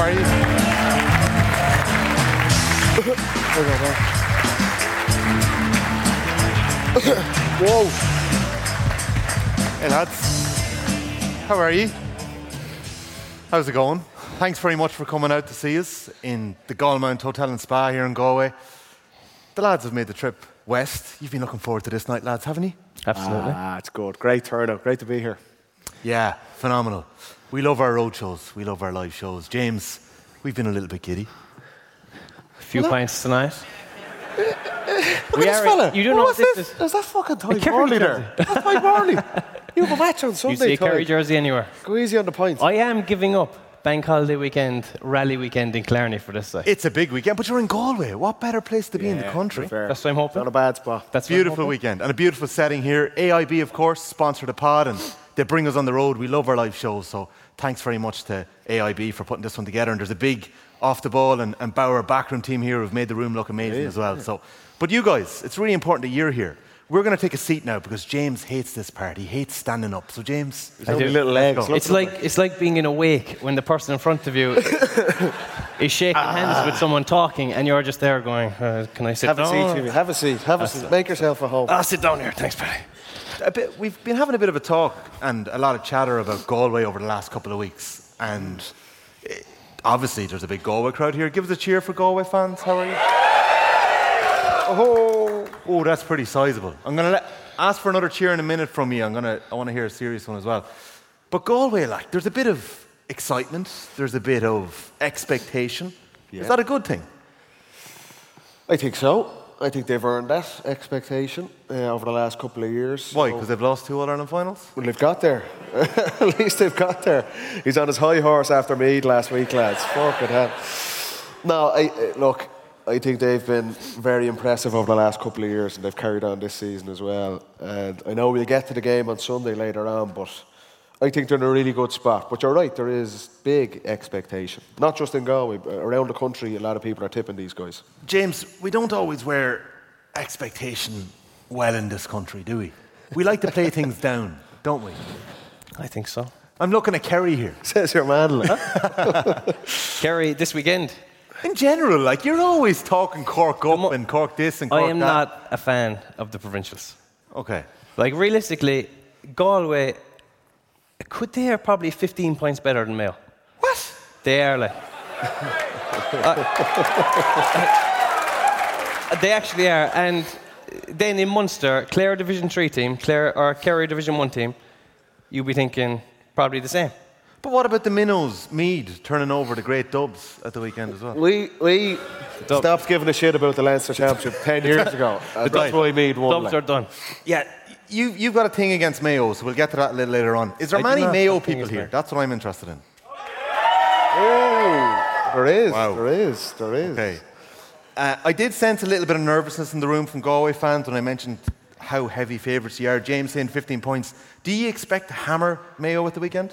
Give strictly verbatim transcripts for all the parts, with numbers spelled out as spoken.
are you? Whoa. Hey lads, how are you? How's it going? Thanks very much for coming out to see us in the Gallmount Hotel and Spa here in Galway. The lads have made the trip west. You've been looking forward to this night, lads, haven't you? Absolutely. Ah, it's good. Great turnout. Great to be here. Yeah, phenomenal. We love our road shows. We love our live shows. James, we've been a little bit giddy. A few Well, pints tonight. Look at this fella. You don't know what What's this this? is. Is that fucking Ty Kerry Morley jersey. there? That's Ty Morley. You have a match on You Sunday, see a Ty. Kerry jersey anywhere. Go easy on the points. I am giving up Bank Holiday weekend, Rally weekend in Clarny for this side. It's a big weekend, but you're in Galway. What better place to be in the Yeah, country? fair. That's what I'm hoping. Not a bad spot. That's what I'm Beautiful hoping. weekend and a beautiful setting here. A I B, of course, sponsor the pod and they bring us on the road. We love our live shows, so thanks very much to A I B for putting this one together. And there's a big off the ball and, and Bauer backroom team here who've made the room look amazing Yeah, as well. yeah. So, but you guys, it's really important that you're here. We're going to take a seat now because James hates this part. He hates standing up. So James, He's only little legs. go. Look It's at like him. it's like being in a wake when the person in front of you is shaking hands with someone talking, and you're just there going, uh, "Can I sit Have a down?" seat, Jimmy. Have a seat. Have a seat. Make yourself at home. I'll sit down here. Thanks, Paddy. a bit, we've been having a bit of a talk and a lot of chatter about Galway over the last couple of weeks. And eh, obviously there's a big Galway crowd here. Give us a cheer for Galway fans. How are you? Oh, oh, that's pretty sizable. I'm going to let, ask for another cheer in a minute from you. I'm gonna, I want to hear a serious one as well. But Galway, like, there's a bit of excitement. There's a bit of expectation. Yeah. Is that a good thing? I think so. I think they've earned that expectation uh, over the last couple of years. Why? So- Because they've lost two All-Ireland finals? Well, they've got there. At least they've got there. He's on his high horse after Meath last week, lads. Fucking hell. No, I, I, look, I think they've been very impressive over the last couple of years, and they've carried on this season as well. And I know we'll get to the game on Sunday later on, but I think they're in a really good spot. But you're right, there is big expectation. Not just in Galway, but around the country, a lot of people are tipping these guys. James, we don't always wear expectation well in this country, do we? We like to play things down, don't we? I think so. I'm looking at Kerry here. Says your man. Like. Kerry, this weekend, In general, like, you're always talking Cork up mo- and Cork this and Cork I am that. not a fan of the provincials. Okay. Like, realistically, Galway, could they are probably fifteen points better than Mayo. What? They are, like. Uh, they actually are. And then in Munster, Clare Division three team, Clare, or Kerry Division one team, you'd be thinking probably the same. But what about the Minnows, Mead, turning over the great Dubs at the weekend as well? We we Dub- stopped giving a shit about the Leinster Championship ten years ago. And that's why Meath won. Dubs like. are done. Yeah, you, you've got a thing against Mayo, so we'll get to that a little later on. Is there I do many not Mayo have a thing people against here? Mayo. That's what I'm interested in. Oh, there is, Wow. there is, there is. Okay. Uh, I did sense a little bit of nervousness in the room from Galway fans when I mentioned how heavy favourites you are. James saying fifteen points. Do you expect to hammer Mayo at the weekend?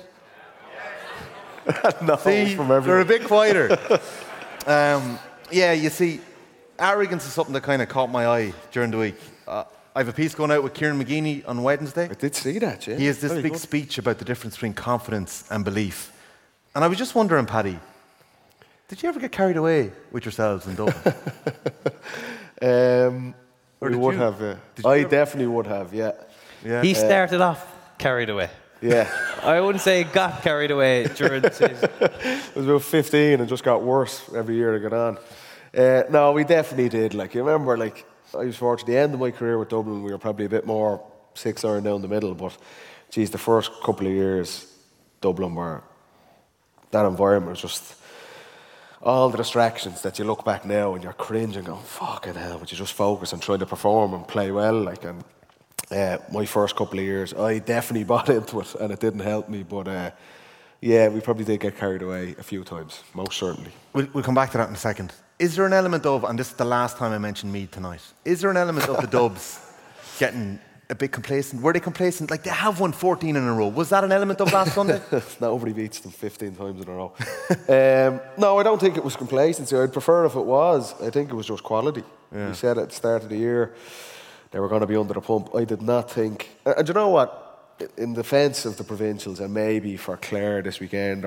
no, See, from they're a everyone. bit quieter. um, yeah, you see, arrogance is something that kind of caught my eye during the week. Uh, I have a piece going out with Kieran McGeeney on Wednesday. I did see that, yeah. He has this Very big good. speech about the difference between confidence and belief. And I was just wondering, Paddy, did you ever get carried away with yourselves in Dublin? Um, Or we did would you? have, yeah. Did you I ever? definitely would have, yeah. Yeah. He started off carried away. Yeah. I wouldn't say got carried away during the season. I was about fifteen and just got worse every year to get on. Uh, no, we definitely did. Like, you remember, like, I was fortunate. The end of my career with Dublin, we were probably a bit more six iron down the middle. But, geez, the first couple of years, Dublin were, that environment was just all the distractions that you look back now and you're cringing, going, fucking hell, but you just focus on trying to perform and play well. Like, and uh, my first couple of years, I definitely bought into it and it didn't help me. But, uh, yeah, we probably did get carried away a few times, most certainly. We'll, we'll come back to that in a second. Is there an element of, and this is the last time I mentioned Meath tonight, is there an element of the Dubs getting a bit complacent? Were they complacent? Like, they have won fourteen in a row. Was that an element of last Sunday? Nobody beats them fifteen times in a row. um, no, I don't think it was complacency. I'd prefer if it was. I think it was just quality. Yeah. We said at the start of the year they were going to be under the pump. I did not think... And, and you know what? In defence of the provincials, and maybe for Clare this weekend, or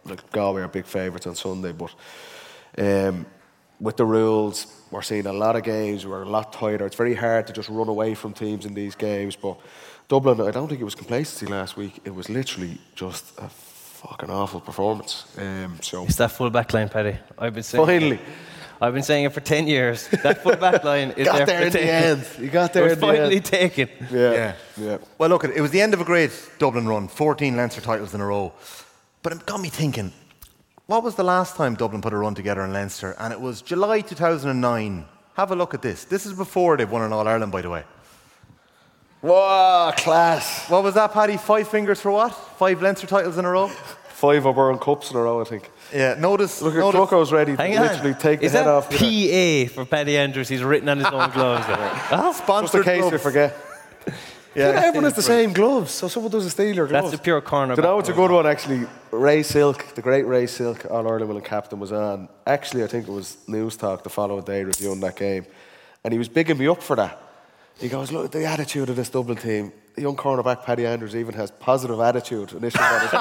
like Galway are big favourites on Sunday, but um, with the rules, we're seeing a lot of games. We're a lot tighter. It's very hard to just run away from teams in these games. But Dublin, I don't think it was complacency last week. It was literally just a fucking awful performance. Um, so it's that full back line, Paddy. I've been saying finally. It. I've been saying it for ten years. That full back line is got there, there for in taking. the end. You got there It was in the finally end. taken. Yeah. Yeah. yeah. Well, look, it was the end of a great Dublin run, fourteen Leinster titles in a row. But it got me thinking, what was the last time Dublin put a run together in Leinster? And it was July two thousand nine. Have a look at this. This is before they've won an All-Ireland, by the way. Whoa, class. What was that, Paddy? Five fingers for what? Five Leinster titles in a row? Five O'Byrne Cups in a row, I think. Yeah, notice... Look at notice Trucko's ready to Hang on. literally take Is the head that off. P A for Paddy Andrews? He's written on his own gloves. Ah, Just sponsored in case we gloves. forget. Yeah, Everyone has the same gloves, so someone does a stealer. that's the pure corner. Do you know it's a good one, actually? Ray Silk, the great Ray Silk, All-Ireland winning captain, was on. Actually, I think it was News Talk the following day reviewing that game. And he was bigging me up for that. He goes, look, the attitude of this Dublin team. The young cornerback, Paddy Andrews, even has positive attitude initially.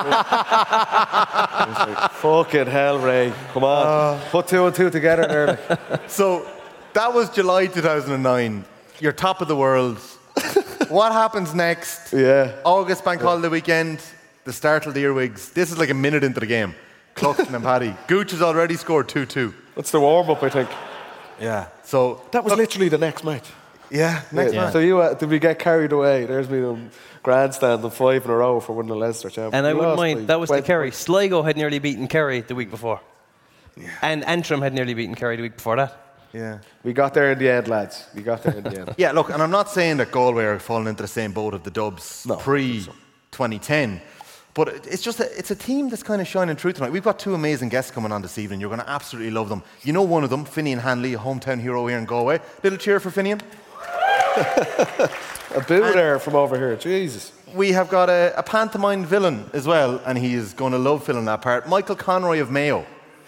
I was like, fucking hell, Ray. Come on. Uh, Put two and two together there. Like. So, that was July two thousand nine. You're top of the world. What happens next? Yeah. August bank holiday weekend, the start of the earwigs. This is like a minute into the game. Cluxton and Paddy. Gooch has already scored two two. That's the warm-up, I think. Yeah. So That was look, literally the next match. Yeah, next Yeah. match. So you uh, did we get carried away? There's been a grandstand and five in a row for winning the Leinster Championship. And I We wouldn't lost mind, by that was the twenty Kerry. points. Sligo had nearly beaten Kerry the week before. Yeah. And Antrim had nearly beaten Kerry the week before that. Yeah. We got there in the end, lads. We got there in the end. Yeah, look, and I'm not saying that Galway are falling into the same boat of the Dubs No, pre twenty ten, but it- it's just a, it's a team that's kind of shining through tonight. We've got two amazing guests coming on this evening. You're going to absolutely love them. You know one of them, Finian Hanley, a hometown hero here in Galway. Little cheer for Finian. A boo there from over here. Jesus. We have got a, a pantomime villain as well, and he is going to love filling that part. Michael Conroy of Mayo.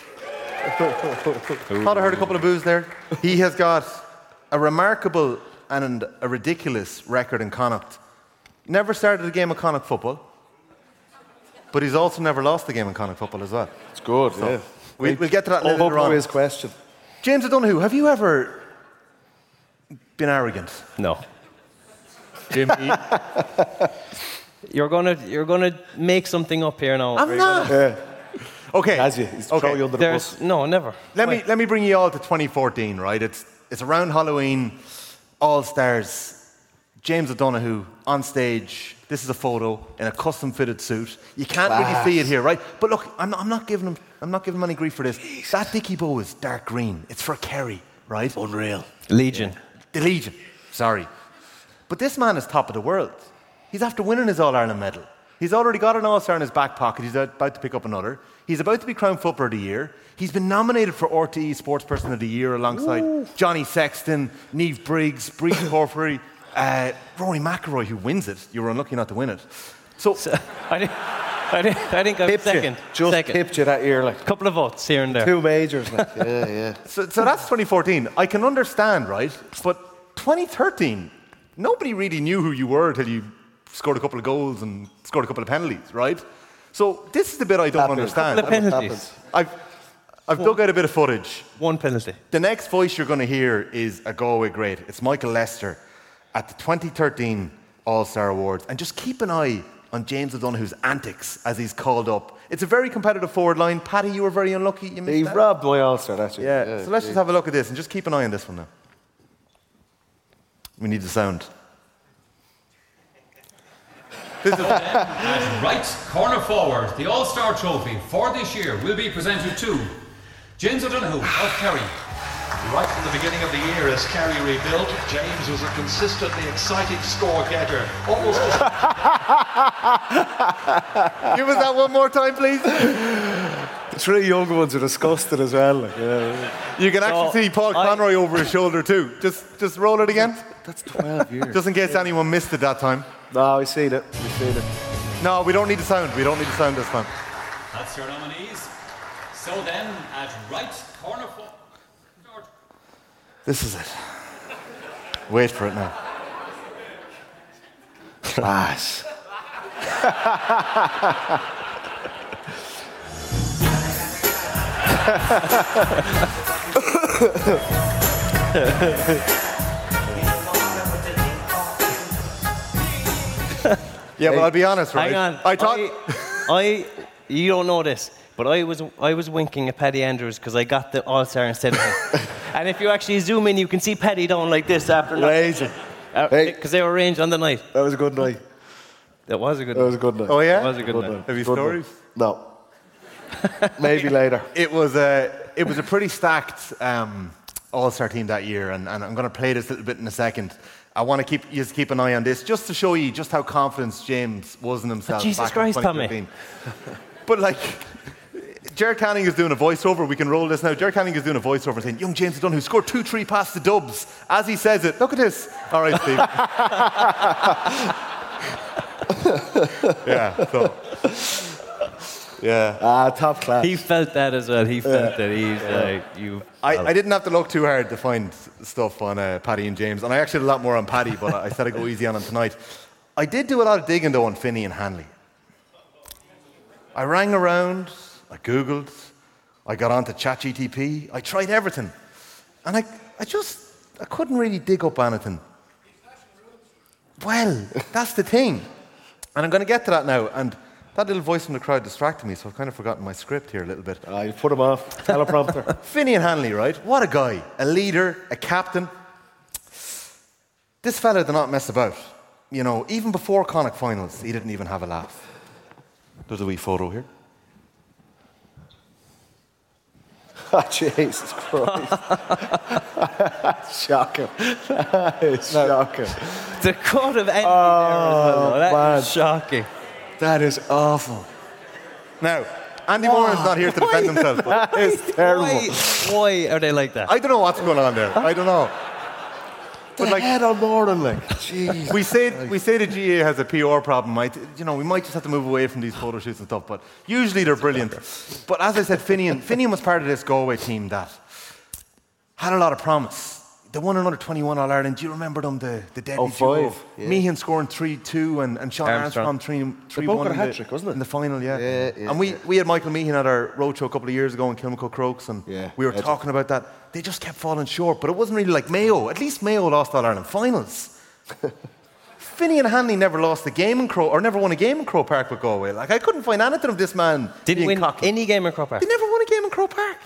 Thought I heard a couple of boos there. He has got a remarkable and a ridiculous record in Connacht. Never started a game of Connacht football, but he's also never lost a game in Connacht football as well. It's good, yeah. We, we'll get to that Hold later up to on. his question. James O'Donoghue, have you ever been arrogant? No. Jimmy? You're gonna you're gonna make something up here now. I'm not. Yeah. Okay. Has you? He's Okay. throw you under the bus. There's no, never. Let Why? me let me bring you all to twenty fourteen, right? It's it's around Halloween, All Stars. James O'Donoghue on stage. This is a photo in a custom fitted suit. You can't Class. really see it here, right? But look, I'm not, I'm not giving him I'm not giving him any grief for this. That Dickie bow is dark green. It's for Kerry, right? Unreal. Legion. The Legion. Sorry. But this man is top of the world. He's after winning his All-Ireland medal. He's already got an All-Star in his back pocket. He's about to pick up another. He's about to be crowned Footballer of the Year. He's been nominated for R T E Sports Person of the Year alongside Ooh. Johnny Sexton, Niamh Briggs, Breach Porphyry, uh, Rory McIlroy, who wins it. You were unlucky not to win it. So, So, I, think, I, think, I think I'm Pipped you. second. Just second. pipped you that year, like. Couple of votes here and there. Two majors, like. Yeah, yeah. so, so that's twenty fourteen. I can understand, right? But twenty thirteen, nobody really knew who you were until you scored a couple of goals and scored a couple of penalties, right? So this is the bit I don't Happens. understand. Couple of penalties. I've, I've dug out a bit of footage. One penalty. The next voice you're going to hear is a Galway great. It's Michael Lester at the twenty thirteen All-Star Awards. And just keep an eye on James O'Donoghue's antics as he's called up. It's a very competitive forward line. Paddy, you were very unlucky. You missed He that. robbed my All-Star, that's it. Yeah, so let's just have a look at this and just keep an eye on this one now. We need the sound. This is At right corner forward, the All-Star Trophy for this year will be presented to James O'Donoghue of Kerry. Right from the beginning of the year, as Kerry rebuilt, James was a consistently exciting score getter. Almost as Give us that one more time, please. The three young ones are disgusted as well. Like, yeah. You can actually So, see Paul I- Conroy over his shoulder too. Just, just roll it again. That's twelve years. Just in case anyone missed it that time. No, we've seen it. We've seen it. No, we don't need the sound. We don't need the sound this time. That's your nominees. So then, at right corner forward. This is it. Wait for it now. Class. Yeah, but I'll be honest, right? Hang on. I thought. I, I, you don't know this, but I was I was winking at Paddy Andrews because I got the All-Star instead of him. And if you actually zoom in, you can see Paddy down like this after Amazing. because Hey. they were arranged on the night. That was a good night. That was a good. That was a good night. Oh yeah. That was a good, Good night. night. Have you Good stories? night. No. Maybe later. It was a it was a pretty stacked um, All-Star team that year, and, and I'm going to play this a little bit in a second. I want to keep you just keep an eye on this, just to show you just how confident James was in himself. Jesus back Christ, in Tommy. twenty thirteen. But like, Jared Canning is doing a voiceover. We can roll this now. Jared Canning is doing a voiceover saying, "Young James Dunn, who scored two, three passes to Dubs." As he says it, look at this. All right, Steve. yeah. So. Yeah. Ah, top class. He felt that as well. He felt that. He's like you. I, I didn't have to look too hard to find stuff on uh, Paddy and James, and I actually did a lot more on Paddy, but I said I'd go easy on him tonight. I did do a lot of digging though on Finney and Hanley. I rang around, I googled, I got onto ChatGTP, I tried everything, and I, I just I couldn't really dig up anything. Well, that's the thing, and I'm going to get to that now. And that little voice from the crowd distracted me, so I've kind of forgotten my script here a little bit. Ah, you put him off. Teleprompter. Finney and Hanley, right? What a guy. A leader, a captain. This fella did not mess about. You know, even before Connacht finals, he didn't even have a laugh. There's a wee photo here. Oh, Jesus Christ. Shocking. That is shocking. The cut of envy Oh, there as well. That man. is shocking. That is awful. Now, Andy Moore is not here to defend himself. But That is terrible. Why, why are they like that? I don't know what's going on there. I don't know. But But like, like, head on Moran, like, jeez. we say we say the G A has a P R problem. Might you know we might just have to move away from these photo shoots and stuff. But usually they're brilliant. But as I said, Finian Finian was part of this Galway team that had a lot of promise. They won another twenty-one All Ireland. Do you remember them? The the deadly Oh, five, duo? yeah. Meehan scoring three two and, and Sean Armstrong. Armstrong three both one got a in, the- hat-trick, wasn't it? in the final. Yeah. Yeah, yeah, and we, yeah. we had Michael Meehan at our roadshow a couple of years ago in Kilmacook Crokes, and Yeah, we were legend. talking about that. They just kept falling short, but it wasn't really like Mayo. At least Mayo lost All Ireland finals. Finney and Hanley never lost a game in Crow, or never won a game in Crow Park with Galway. Like I couldn't find anything of this man Didn't being win cocky. any game in Croke Park. They never won a game in Crow Park.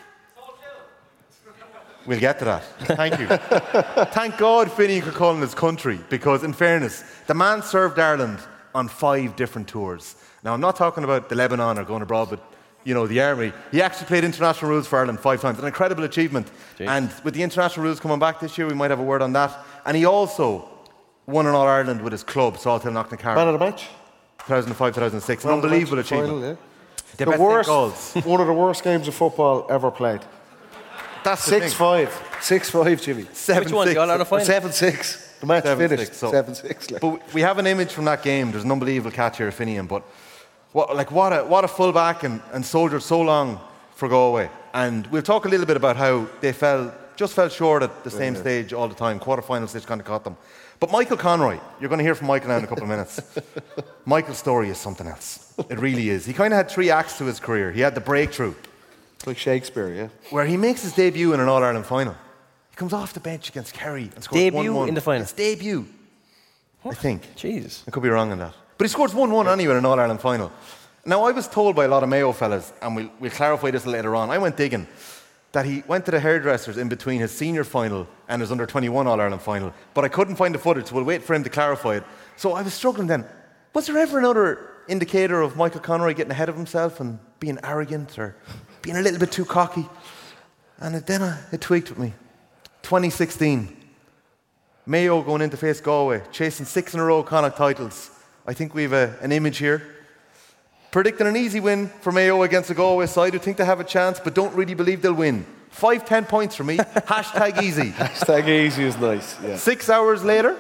We'll get to that. Thank you. Thank God Finney could call in his country, because in fairness, the man served Ireland on five different tours. Now I'm not talking about the Lebanon or going abroad, but you know, the army. He actually played international rules for Ireland five times. An incredible achievement. Jeez. And with the international rules coming back this year, we might have a word on that. And he also won an All Ireland with his club, Salthill Man Knocknacarra, of the match. two thousand five, two thousand six. An Man of the unbelievable match, achievement. final, yeah. The The best worst, goals. one of the worst games of football ever played. That's the Six thing. five. Six five, Jimmy. Seven, Which one? six. The All Ireland final? Seven six. The match Seven, finished. six, so- Seven six. Like. But we have an image from that game. There's an unbelievable catch here, Finian. But what, like what a what a fullback and, and soldiered so long for Galway. And we'll talk a little bit about how they fell just fell short at the same stage all the time. Quarter-final stage kind of caught them. But Michael Conroy, you're going to hear from Michael now in a couple of minutes. Michael's story is something else. It really is. He kind of had three acts to his career. He had the breakthrough, Like Shakespeare, yeah. where he makes his debut in an All-Ireland final. He comes off the bench against Kerry and scores Debut one one. in the final? His debut, I think. Jesus. I could be wrong on that. But he scores one one anyway in an All-Ireland final. Now, I was told by a lot of Mayo fellas, and we'll, we'll clarify this later on, I went digging, that he went to the hairdressers in between his senior final and his under twenty-one All-Ireland final. But I couldn't find the footage, so we'll wait for him to clarify it. So I was struggling then. Was there ever another indicator of Michael Conroy getting ahead of himself and being arrogant or being a little bit too cocky? And it, then I, it tweaked with me. twenty sixteen. Mayo going in to face Galway, chasing six in a row Connacht titles. I think we have a, an image here. Predicting an easy win for Mayo against the Galway side who think they have a chance but don't really believe they'll win. Five, ten points for me. Hashtag easy. Hashtag easy is nice, yeah. Six hours later.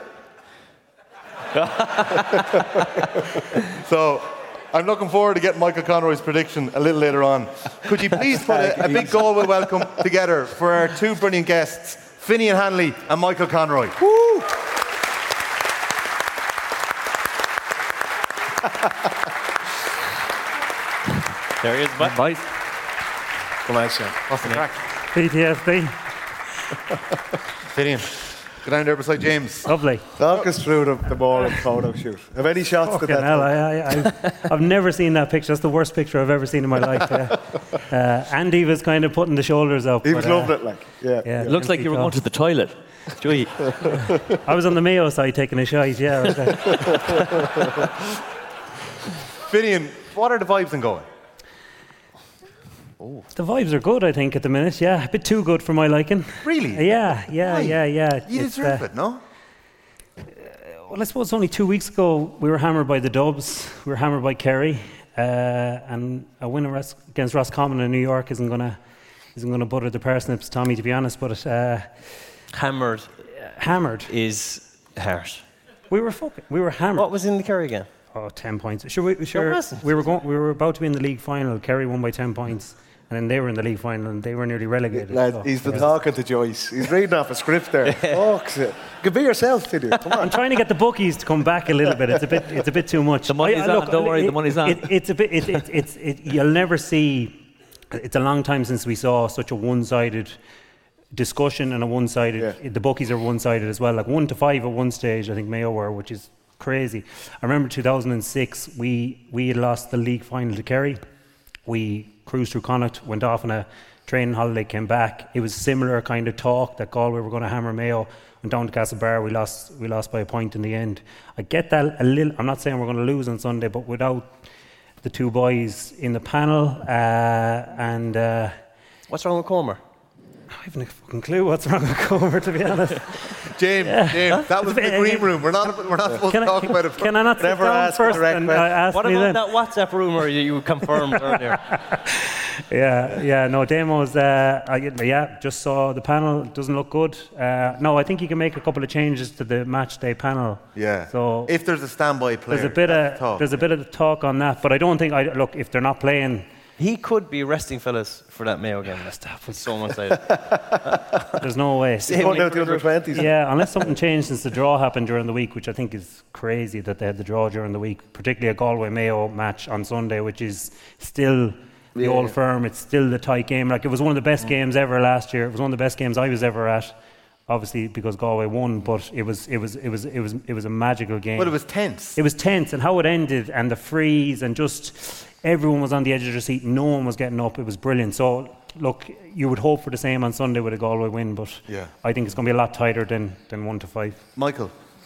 So I'm looking forward to getting Michael Conroy's prediction a little later on. Could you please put a, a big Galway welcome together for our two brilliant guests, Finney and Hanley and Michael Conroy. Woo! There he is, boys. Come on, Sean. What's the crack? P T S D. Finian, go down there beside James. Lovely. Talk us through the, the boring photo shoot. Have any shots to Fucking that? hell, I, I, I've, I've never seen that picture. That's the worst picture I've ever seen in my life. Yeah. Uh, Andy was kind of putting the shoulders up. He was but, uh, loving it, like. Yeah. yeah, It looks like you were going to the toilet. Joey. I was on the Mayo side taking a shite, yeah. Right there. Finian, what are the vibes in Galway? The vibes are good, I think, at the minute. Yeah, a bit too good for my liking. Really? Yeah, yeah, Why? yeah, yeah. You It's, deserve uh, it, no? Well, I suppose only two weeks ago we were hammered by the Dubs, we were hammered by Kerry, uh, and a win Ros- against Roscommon in New York isn't gonna isn't gonna butter the parsnips, Tommy, to be honest. But uh, Hammered hammered, is harsh. we were fucking, we were hammered. What was in the Kerry again? Oh, ten points. Sure, we, sure. wasn't. We were going. We were about to be in the league final. Kerry won by ten points, and then they were in the league final, and they were nearly relegated. Lad, so, he's been yeah. talking to Joyce. He's reading off a script there. Fuck's it. You can be yourself, Finian. Come I'm on. trying to get the bookies to come back a little bit. It's a bit. It's a bit too much. The money's I- I- on, don't worry, it- the money's on. It, it's a bit. It, it, it's. It, you'll never see. It's a long time since we saw such a one-sided discussion and a one-sided. Yeah. The bookies are one-sided as well. Like one to five at one stage, I think Mayo were, which is crazy. I remember two thousand six. We we had lost the league final to Kerry. We cruised through Connacht, went off on a training holiday, came back. It was similar kind of talk that Galway were going to hammer Mayo. Went down to Castlebar. We lost. We lost by a point in the end. I get that a little. I'm not saying we're going to lose on Sunday, but without the two boys in the panel, uh, and uh, What's wrong with Comer? I haven't a fucking clue what's wrong with Comer, to be honest. James, James, that was in the green room. We're not, we're not supposed Can to I, talk can, about it. can I not sit Never down ask a first direct and uh, question. ask What me about then? that WhatsApp rumour you confirmed earlier? Yeah, yeah, no, Damo's, uh, I, yeah, just saw the panel, doesn't look good. Uh, no, I think you can make a couple of changes to the match day panel. Yeah. So if there's a standby player, there's a bit that's of tough. there's a bit of talk on that, but I don't think, I look, if they're not playing, He could be resting fellas for that Mayo game. It's so one-sided. there's no way. He's going out the under twenties. Yeah, unless something changed since the draw happened during the week, which I think is crazy that they had the draw during the week, particularly a Galway Mayo match on Sunday, which is still the Yeah. old firm. It's still the tight game. Like, it was one of the best games ever last year. It was one of the best games I was ever at. Obviously, because Galway won, but it was it was it was it was it was a magical game. But it was tense. It was tense, and how it ended, and the freeze, and just everyone was on the edge of their seat. No one was getting up. It was brilliant. So, look, you would hope for the same on Sunday with a Galway win, but Yeah. I think it's going to be a lot tighter than, than one to five. Michael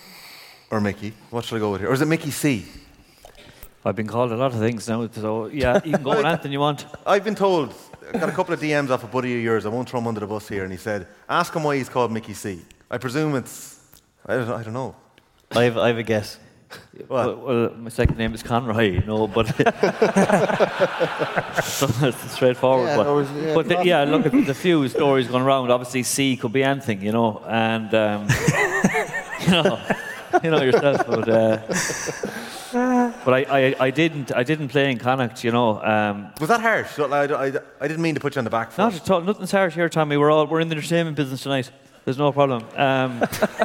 or Mickey, what should I go with here? Or is it Mickey C? I've been called a lot of things now, so yeah, you can go with anything you want. I've been told, I got a couple of D Ms off a buddy of yours, I won't throw him under the bus here, and he said, ask him why he's called Mickey C. I presume it's, I don't, I don't know. I have, I have a guess. What? Well, well, my second name is Conroy, you know, but so it's straightforward. Yeah, but there was- yeah, but the, yeah, look, there's a few stories going around. Obviously, C could be anything, you know, and um, you know, you know yourself. But uh, but I, I, I didn't I didn't play in Connacht, you know. Um, Was that harsh? I, I, I didn't mean to put you on the back foot. not at all. Nothing's harsh here, Tommy. We're all we're in the entertainment business tonight. There's no problem. Um,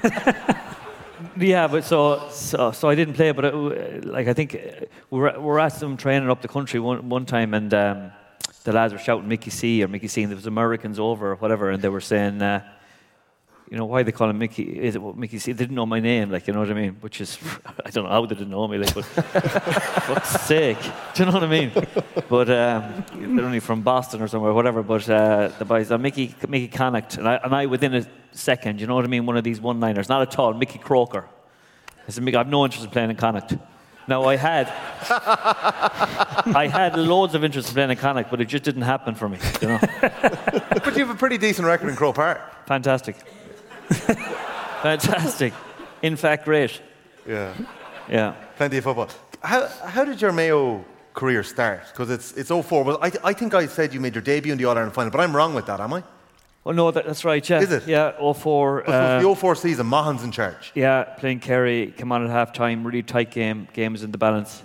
Yeah, but so, so so I didn't play, but it, like I think uh, we were, we were at some training up the country one one time, and um, the lads were shouting Mickey C or Mickey C, and there was Americans over or whatever, and they were saying, uh, you know, why they call him Mickey? Is it what Mickey C? They didn't know my name, like, you know what I mean? Which is, I don't know how they didn't know me, like, but fuck's sake, do you know what I mean? But um, they're only from Boston or somewhere, whatever. But uh, the boys, uh, Mickey Mickey Connacht, and I, and I within a second, you know what I mean? One of these one-liners, not at all. Mickey Croker. I said, Mickey, I have no interest in playing in Connacht. Now I had, I had loads of interest in playing in Connacht, but it just didn't happen for me. You know, But you have a pretty decent record in Croke Park. fantastic, fantastic. In fact, great. Yeah. Yeah. Plenty of football. How, how did your Mayo career start? Because it's it's oh four. Well, I, I think I said you made your debut in the All-Ireland final, but I'm wrong with that, am I? Oh no, that, that's right. Yeah. Is it? Yeah. oh four. But it was Uh, the oh four season, Mahon's in charge. yeah, playing Kerry, came on at half time, really tight game. Game was in the balance.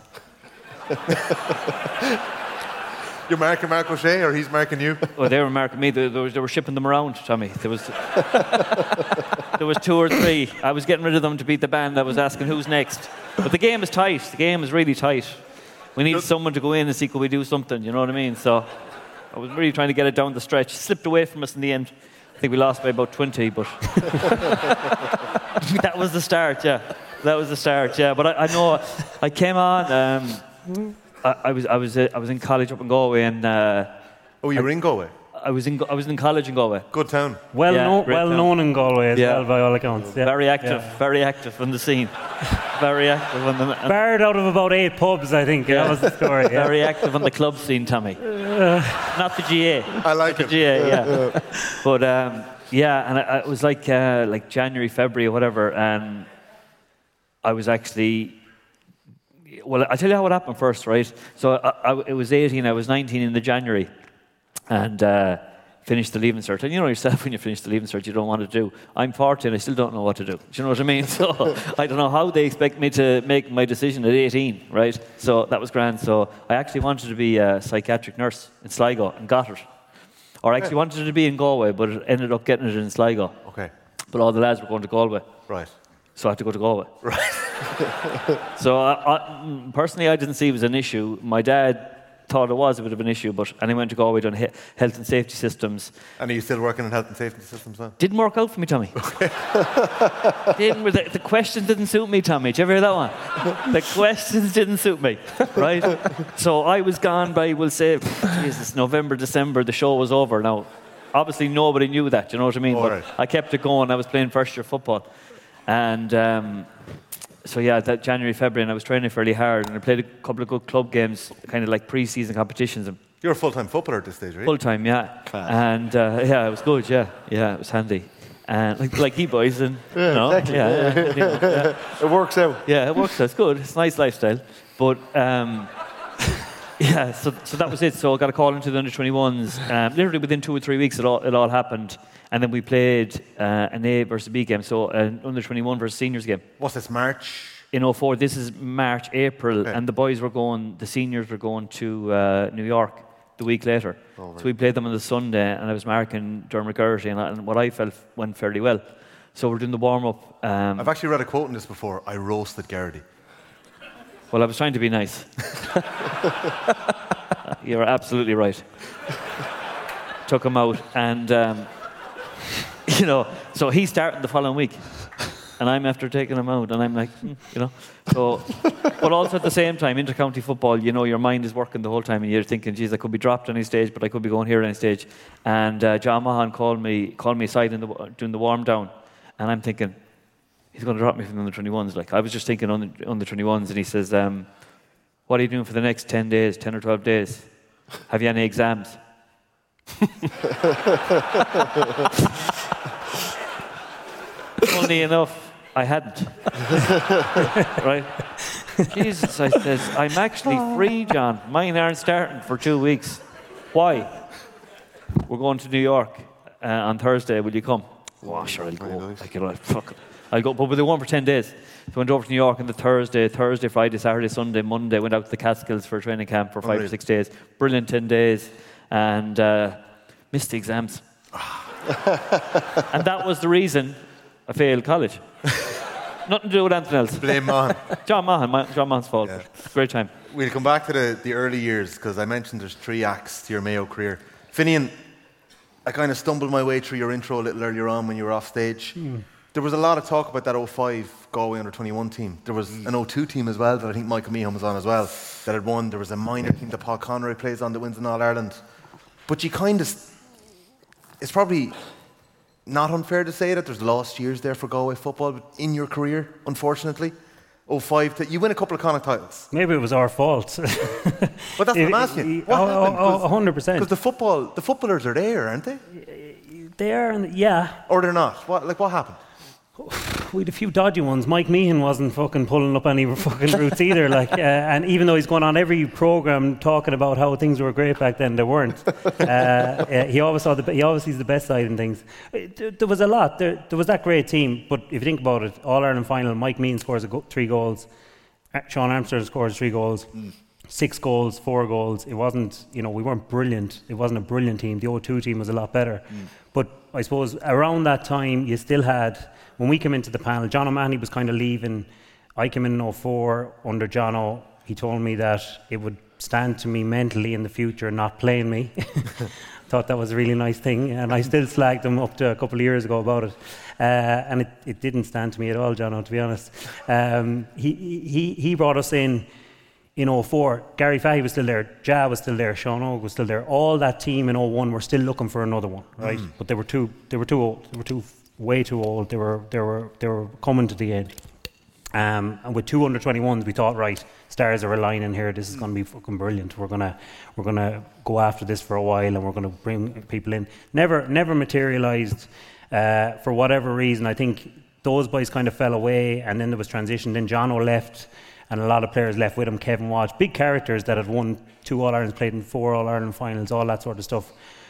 You're marking Mark O'Shea, or he's marking you? Well, they were marking me. They, they, were, they were shipping them around, Tommy. There was there was two or three. I was getting rid of them to beat the band. I was asking who's next. But the game is tight. The game is really tight. We need someone to go in and see could we do something. You know what I mean? So I was really trying to get it down the stretch. Slipped away from us in the end. I think we lost by about twenty, but that was the start, yeah. That was the start, yeah. But I, I know I came on. Um, I, I was I was uh, I was in college up in Galway, and uh, Oh, you were in Galway? I was in I was in college in Galway. Good town. Well, Yeah, known, great well town. known in Galway as Yeah. well, by all accounts. Yeah. Very active, Yeah. very active on the scene. Very active on the Barred out of about eight pubs, I think. That was the story. Yeah. very active on the club scene, Tommy. Not the G A. I like The it. G A, yeah. But um, yeah, and I, I, it was like uh, like January, February, or whatever, and I was actually. Well, I'll tell you how it happened first, right? So I, I, it was eighteen, I was nineteen in the January, and uh, finished the Leaving Cert. And you know yourself, when you finish the Leaving Cert, you don't want to do. I'm forty and I still don't know what to do. Do you know what I mean? So I don't know how they expect me to make my decision at eighteen, right? So that was grand. So I actually wanted to be a psychiatric nurse in Sligo and got it. Or I actually wanted to be in Galway, but it ended up getting it in Sligo. Okay. But all the lads were going to Galway. Right. So I had to go to Galway. Right. So I, I, personally, I didn't see it was an issue. My dad thought it was a bit of an issue, but and I went to Galway, done he- health and safety systems. And are you still working in health and safety systems now? Didn't work out for me, Tommy. didn't, the, the questions didn't suit me, Tommy. Did you ever hear that one? The questions didn't suit me, right? So I was gone by, we'll say, Jesus, November, December. The show was over. Now, obviously, nobody knew that. Do you know what I mean? All But right. I kept it going. I was playing first year football, and. Um, So yeah, that January, February, and I was training fairly hard, and I played a couple of good club games, kind of like pre-season competitions. And You're a full-time footballer at this stage, right? full time, yeah. And uh, yeah, it was good. Yeah, yeah, it was handy. And like like you boys, and Yeah, you know, exactly. yeah, yeah, you know, yeah, It works out. yeah, it works. It's good. It's a nice lifestyle. But um, yeah, so so that was it. So I got a call into the under twenty-ones. Um, literally within two or three weeks, it all it all happened. And then we played uh, an A versus B game, so an under twenty-one versus seniors game. What's this, March? In oh four, this is March, April, Okay. and the boys were going, the seniors were going to uh, New York the week later. Oh, right. So we played them on the Sunday, and I was marking Dermot Geraghty, and, I- and what I felt went fairly well. So we're doing the warm-up. Um, I've actually read a quote in this before. I roasted Geraghty. well, I was trying to be nice. You're absolutely right. Took him out, and, um, you know, so he started the following week. And I'm after taking him out, and I'm like, hmm, you know. So, but also at the same time, inter-county football, you know, your mind is working the whole time, and you're thinking, geez, I could be dropped on any stage, but I could be going here on any stage. And uh, John Mahan called me, called me aside in the, doing the warm down, and I'm thinking, he's going to drop me from the under twenty-ones. Like I was just thinking on the under twenty-ones, and he says, um, "What are you doing for the next ten days, ten or twelve days? Have you any exams?" Funny enough, I hadn't. Right? Jesus, I says, I'm actually free, John. Mine aren't starting for two weeks. Why? We're going to New York uh, on Thursday. Will you come? Oh, sure, I'll go. Like, you know, fuck it. I'll go. But they were for ten days. So I went over to New York on the Thursday, Thursday, Friday, Saturday, Sunday, Monday. Went out to the Catskills for a training camp for five Unreal. or six days. Brilliant ten days. And uh, missed the exams. And that was the reason I failed college. Nothing to do with anything else. Blame Mahan. John Mahan, my, John Mahan's fault. Yeah. Great time. We'll come back to the, the early years, because I mentioned there's three acts to your Mayo career. Finian, I kind of stumbled my way through your intro a little earlier on when you were off stage. Hmm. There was a lot of talk about that oh five Galway under twenty-one team. There was an oh two team as well that I think Michael Meehan was on as well that had won. There was a minor team that Paul Conroy plays on that wins in All-Ireland. But you kind of... It's probably not unfair to say that there's lost years there for Galway football in your career, unfortunately. oh five, t- you win a couple of Connacht titles. Maybe it was our fault. But that's what I'm asking you. What oh, happened? oh, oh, one hundred percent. Because the football, the footballers are there, aren't they? They are, and yeah. Or they're not? What, like, what happened? We had a few dodgy ones. Mike Meehan wasn't fucking pulling up any fucking routes either. Like, uh, and even though he's going on every program talking about how things were great back then, they weren't. Uh, uh, he always saw the he always sees the best side in things. Uh, There, there was a lot. There, there was that great team, but if you think about it, All Ireland final, Mike Meehan scores a go- three goals. Uh, Sean Armstrong scores three goals. Mm. Six goals, four goals. It wasn't, you know, we weren't brilliant. It wasn't a brilliant team. The oh two team was a lot better. Mm. But I suppose around that time, you still had, when we came into the panel, John O'Mahony was kind of leaving. I came in in oh four under John O. He told me that it would stand to me mentally in the future and not playing me. Thought that was a really nice thing, and I still slagged him up to a couple of years ago about it. Uh, and it, it didn't stand to me at all, Jono, to be honest. Um, he, he, he brought us in in oh four. Gary Fahey was still there, Ja was still there, Sean Og was still there. All that team in oh one were still looking for another one, right? Mm. But they were too they were too old. They were too way too old. They were they were they were coming to the end. Um, and with two under twenty-ones, we thought, right, stars are aligning here. This is going to be fucking brilliant. We're gonna we're gonna go after this for a while, and we're gonna bring people in. Never never materialised uh, for whatever reason. I think those boys kind of fell away, and then there was transition. Then Jono left, and a lot of players left with him. Kevin Walsh, big characters that had won two All Irelands, played in four All Ireland finals, all that sort of stuff.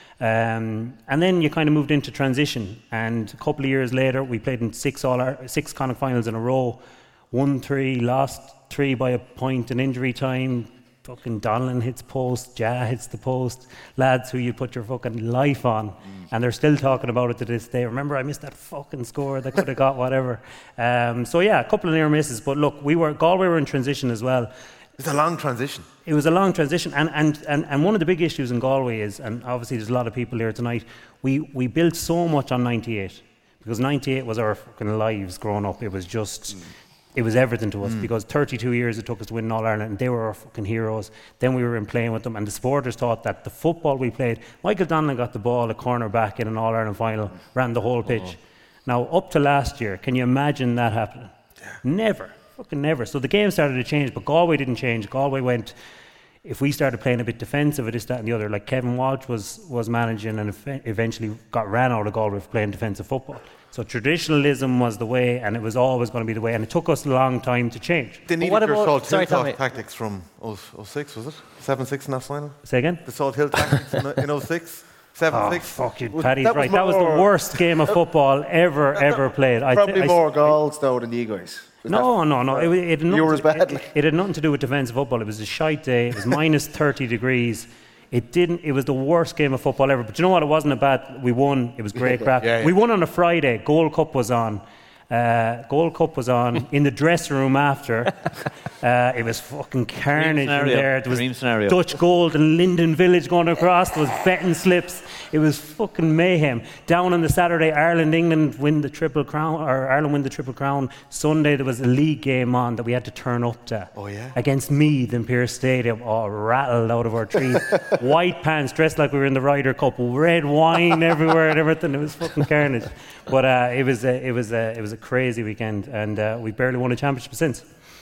Um, and then you kind of moved into transition, and a couple of years later, we played in six All six Connacht finals in a row. Won three, lost three by a point in injury time. Fucking Donlan hits post, Ja hits the post. Lads who you put your fucking life on, mm. and they're still talking about it to this day. Remember, I missed that fucking score that could have got whatever. Um, so yeah, a couple of near misses. But look, we were Galway were in transition as well. It's a long transition. It was a long transition, and, and, and, and one of the big issues in Galway is, and obviously there's a lot of people here tonight, we, we built so much on ninety-eight, because ninety-eight was our fucking lives growing up. It was just... Mm. It was everything to us, mm. because thirty-two years it took us to win All Ireland, and they were our fucking heroes. Then we were in playing with them, and the supporters thought that the football we played, Michael Donlan got the ball, a corner back in an All Ireland final, ran the whole pitch. Oh. Now, up to last year, can you imagine that happening? Yeah. Never, fucking never. So the game started to change, but Galway didn't change. Galway went, if we started playing a bit defensive, this, that, and the other, like Kevin Walsh was was managing, and eventually got ran out of Galway for playing defensive football. So traditionalism was the way, and it was always going to be the way, and it took us a long time to change. They needed your Salt Hill tactics from oh six, was it? seven six in that final? Say again? The Salt Hill tactics in oh six? seven six? Oh, fuck you, Paddy's right. That was the worst game of football ever, ever played. Probably th- more goals, though, than you guys. No, no, no. It, it, you were as bad. It, it had nothing to do with defensive football. It was a shite day. It was minus thirty degrees. It didn't. It was the worst game of football ever. But you know what? It wasn't a bad. We won. It was great crack. Yeah, yeah. We won on a Friday. Gold Cup was on. Uh, Gold Cup was on in the dressing room after. Uh, it was fucking carnage in there. There was Dream scenario. Dutch Gold and Linden Village going across. There was betting slips. It was fucking mayhem. Down on the Saturday, Ireland, England win the Triple Crown, or Ireland win the Triple Crown. Sunday there was a league game on that we had to turn up to. Oh yeah. Against Meath in Pearse Stadium. Oh, rattled out of our trees. White pants, dressed like we were in the Ryder Cup. Red wine everywhere and everything. It was fucking carnage. But uh, it was a, it was a, it was a crazy weekend, and uh, we barely won a championship since.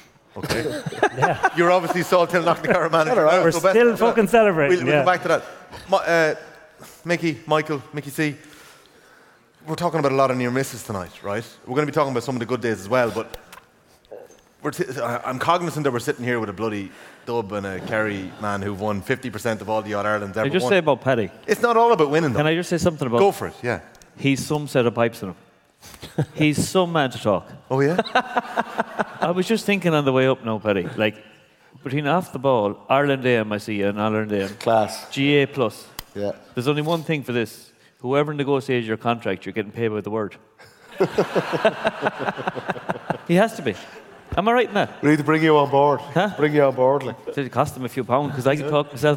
Okay. Yeah. You're obviously Salt Hill Knocknacarra manager. We're so still fucking celebrating. We'll, we'll yeah. come back to that. Ma- uh, Mickey, Michael, Mickey C. We're talking about a lot of near misses tonight, right? We're going to be talking about some of the good days as well, but we're t- I'm cognizant that we're sitting here with a bloody Dub and a Kerry man who've won fifty percent of all the All Irelands ever Can I just won. say about Paddy? It's not all about winning, though. Can I just say something about... Go for it, yeah. He's some set of pipes in him. He's some man to talk. Oh, yeah? I was just thinking on the way up now, Paddy, like, between off the ball, Ireland A M, I see you, and Ireland A M. Class. G A plus. Yeah. There's only one thing for this. Whoever negotiates your contract, you're getting paid by the word. He has to be. Am I right in that? We need to bring you on board. Huh? Bring you on board. Like. It cost him a few pounds, because I can talk myself.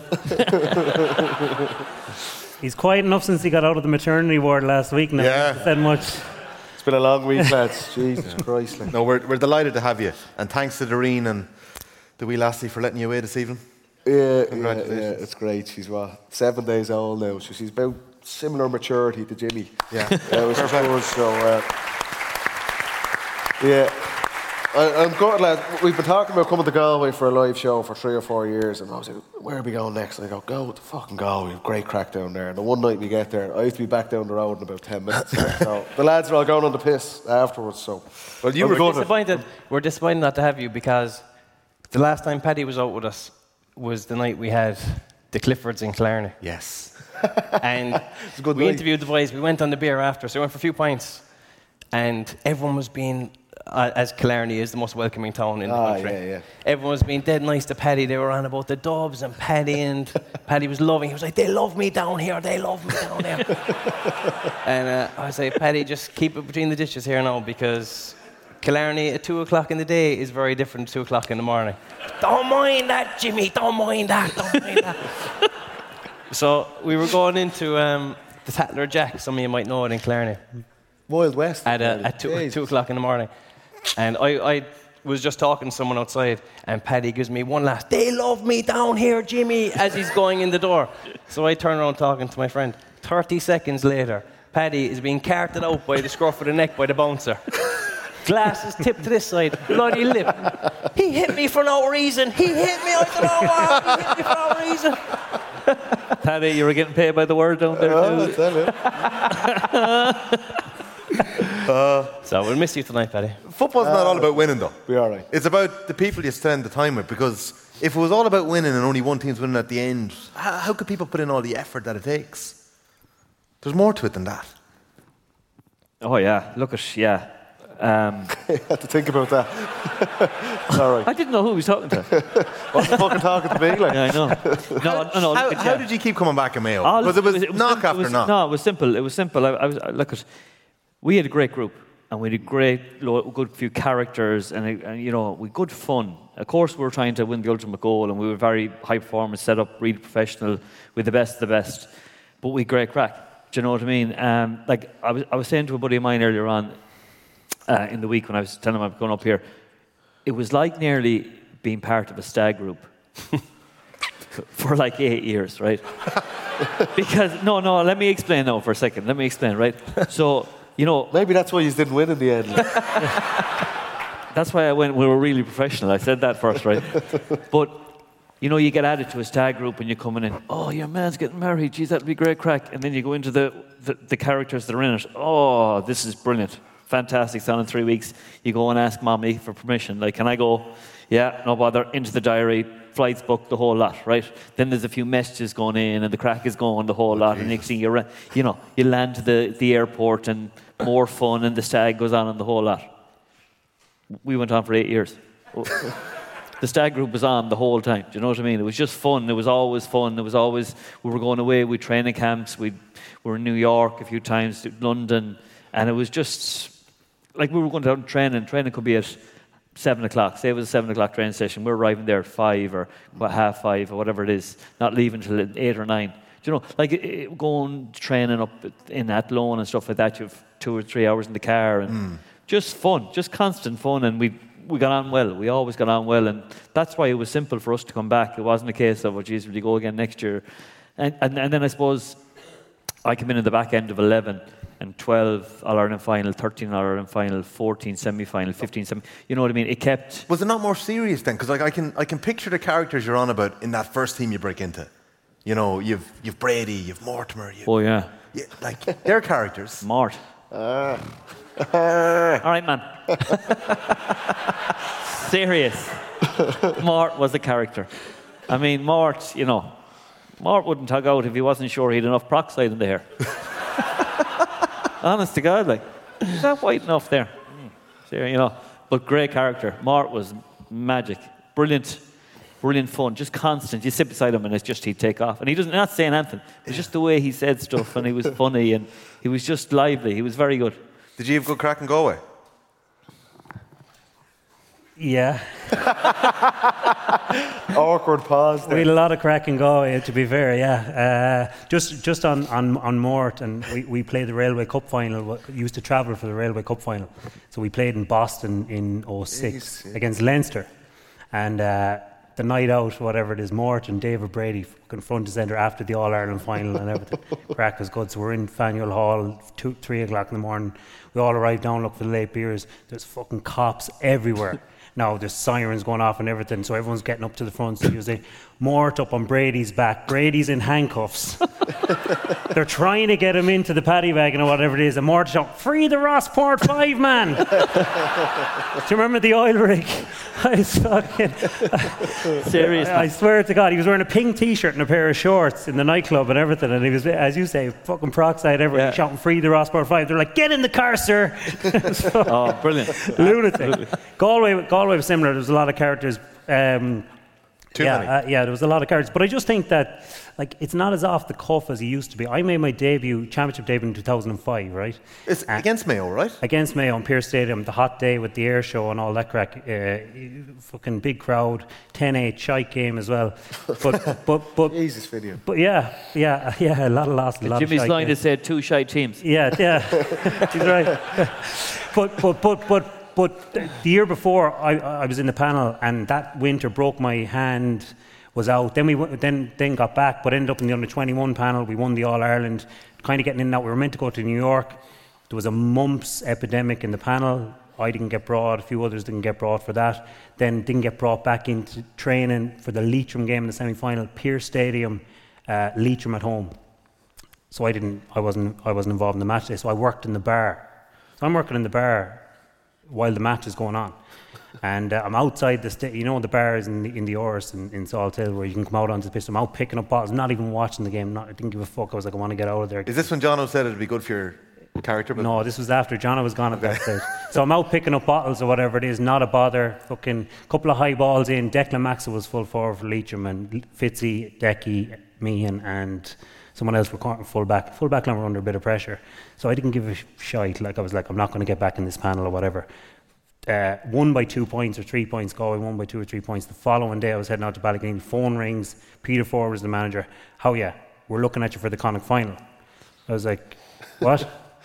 He's quiet enough since he got out of the maternity ward last week now. Yeah. He said much. It's been a long week, lads. Jesus Christ. Like. No, we're, we're delighted to have you. And thanks to Doreen and the wee lassie for letting you away this evening. Yeah, Congratulations. yeah, yeah, it's great. She's what, seven days old now, so she's about similar maturity to Jimmy. Yeah. uh, which is good, so, uh, yeah. I, I'm good, lad. We've been talking about coming to Galway for a live show for three or four years, and I was like, where are we going next? And I go, go to fucking Galway. We have great crack down there. And the one night we get there, I have to be back down the road in about ten minutes. So the lads are all going on the piss afterwards, so. Well, you we're were disappointed. We're disappointed not to have you, because the last time Paddy was out with us was the night we had the Cliffords in Killarney. Yes. And we night. interviewed the boys. We went on the beer after, so we went for a few pints. And everyone was being, uh, as Killarney is the most welcoming town in the Ah, country. yeah, yeah. Everyone was being dead nice to Paddy. They were on about the Dubs and Paddy, and Paddy was loving. He was like, they love me down here. They love me down there. And uh, I was like, Paddy, just keep it between the dishes here now, because Killarney at two o'clock in the day is very different to two o'clock in the morning. Don't mind that, Jimmy. Don't mind that. Don't mind that. So we were going into um, the Tatler Jack. Some of you might know it in Killarney. Wild West. At, uh, at two, two o'clock in the morning. And I, I was just talking to someone outside, and Paddy gives me one last, "They love me down here, Jimmy," as he's going in the door. So I turn around talking to my friend. thirty seconds later, Paddy is being carted out by the scruff of the neck by the bouncer. Glasses tipped to this side, bloody lip. He hit me for no reason. He hit me, I don't know why. He hit me for no reason. Paddy, you were getting paid by the word down there Oh, too. tell you. Uh, So we'll miss you tonight, Paddy. Football's not all about winning, though. Be all right. It's about the people you spend the time with, because if it was all about winning and only one team's winning at the end, how, how could people put in all the effort that it takes? There's more to it than that. Oh yeah, look at yeah. Um, I had to think about that. All right. I didn't know who he was talking to. What's the fucking talking to me like? Yeah, I know. No, no, no. How, look at- how yeah. did you keep coming back at Mayo? Oh, Because it was, it was knock simple. after It was- knock. No, it was simple. It was simple. I, I was I, look at. We had a great group, and we had a great, lo- good few characters, and, and you know, we had good fun. Of course, we were trying to win the ultimate goal, and we were very high performance, set up, really professional, with the best of the best. But we had great crack. Do you know what I mean? Um, like I was, I was saying to a buddy of mine earlier on uh, in the week when I was telling him I'm going up here, it was like nearly being part of a stag group for like eight years, right? Because no, no. Let me explain now for a second. Let me explain, right? So you know, Maybe that's why you didn't win in the end. like. that's why I went. We were really professional. I said that first, right? But you know, you get added to a stag group and you're coming in. Oh, your man's getting married. Geez, that'll be great crack. And then you go into the the, the characters that are in it. Oh, this is brilliant, fantastic. It's on in three weeks. You go and ask mommy for permission. Like, can I go? Yeah, no bother. Into the diary. Flights booked, the whole lot, right? Then there's a few messages going in, and the crack is going, the whole lot. And next thing you, you know, you land to the, the airport, and more fun, and the stag goes on, and the whole lot. We went on for eight years. The stag group was on the whole time. Do you know what I mean? It was just fun. It was always fun. It was always, we were going away. We training camps. We were in New York a few times, London, and it was just like we were going down training. Training could be at seven o'clock. Say it was a seven o'clock train station. We're arriving there at five or about half five or whatever it is. Not leaving till eight or nine. Do you know, like it, it, going training up in Athlone and stuff like that. You have two or three hours in the car and mm. just fun, just constant fun. And we we got on well. We always got on well, and that's why it was simple for us to come back. It wasn't a case of, oh, geez, will you go again next year? And and, and then I suppose I came in at the back end of eleven. And twelve All-Ireland final, thirteen All-Ireland final, fourteen semi-final, fifteen semi. You know what I mean? It kept. Was it not more serious then? Because like I can, I can picture the characters you're on about in that first team you break into. You know, you've you've Brady, you've Mortimer. You've, oh yeah. yeah, like they're characters. Mort. Uh. All right, man. Serious. Mort was a character. I mean, Mort. You know, Mort wouldn't tug out if he wasn't sure he had enough peroxide in the hair. Honest to God, like, is that white enough there? Mm. So, you know, but great character. Mort was magic, brilliant, brilliant fun, just constant. You sit beside him and it's just he'd take off, and he doesn't not saying anything. It's just the way he said stuff, and he was funny, and he was just lively. He was very good. Did you have good crack in Galway? Yeah. Awkward pause there. We had a lot of crack in Galway, to be fair, yeah. Uh, just just on, on, on Mort, and we, we played the Railway Cup final. We used to travel for the Railway Cup final. So we played in Boston in oh six Jeez, yeah. against Leinster. And uh, the night out, whatever it is, Mort and David Brady fucking front and centre after the All-Ireland final and everything. Crack was good. So we're in Faneuil Hall, two, three o'clock in the morning. We all arrived down, look for the late beers. There's fucking cops everywhere. Now there's sirens going off and everything, so everyone's getting up to the front. So you say, Mort up on Brady's back. Brady's in handcuffs. They're trying to get him into the paddy wagon or whatever it is, and Mort's shouting, "Free the Rossport five man!" Do you remember the oil rig? I was fucking serious. I, I swear to God, he was wearing a pink T-shirt and a pair of shorts in the nightclub and everything, and he was, as you say, fucking peroxide everywhere, yeah. shouting, "Free the Rossport five." They're like, "Get in the car, sir!" So, oh, brilliant! Lunatic. Galway, Galway was similar. There was a lot of characters. Um, Too yeah, many. uh, yeah, there was a lot of cards. But I just think that, like, it's not as off the cuff as it used to be. I made my debut, championship debut in two thousand five, right? It's Uh, against Mayo, right? Against Mayo on Pierce Stadium, the hot day with the air show and all that crack. Uh, fucking big crowd, ten eight, shite game as well. But, but, but, Jesus video. but yeah, yeah, yeah, a lot of loss, a lot Jimmy's of shite line games. that said two shy teams. Yeah, yeah, she's right. but, but, but, but, but the year before, I, I was in the panel, and that winter broke my hand, was out. Then we w- then then got back, but ended up in the under twenty-one panel. We won the All Ireland, kind of getting in and out. We were meant to go to New York. There was a mumps epidemic in the panel. I didn't get brought. A few others didn't get brought for that. Then didn't get brought back into training for the Leitrim game in the semi-final. Pierce Stadium, uh, Leitrim at home. So I didn't. I wasn't. I wasn't involved in the match day. So I worked in the bar. So I'm working in the bar while the match is going on, and uh, I'm outside the sta- you know the bars in the in the Oris in, in Salt Hill where you can come out onto the pitch. I'm out picking up bottles, not even watching the game. Not, I didn't give a fuck. I was like, I want to get out of there. Is this when Jono said it'd be good for your character? But No, this was after John was gone at that stage. So I'm out picking up bottles or whatever it is, not a bother. Fucking couple of high balls in. Declan Maxwell was full forward for Leitrim, and Fitzy, Decky, Meehan, and someone else were caught full back. Full back line were under a bit of pressure. So I didn't give a sh- shite. Like I was like, I'm not going to get back in this panel or whatever. Uh, won by two points or three points, Galway won by two or three points. The following day I was heading out to Ballyguney. Phone rings. Peter Ford was the manager. How yeah, we're looking at you for the Connacht final. I was like, what?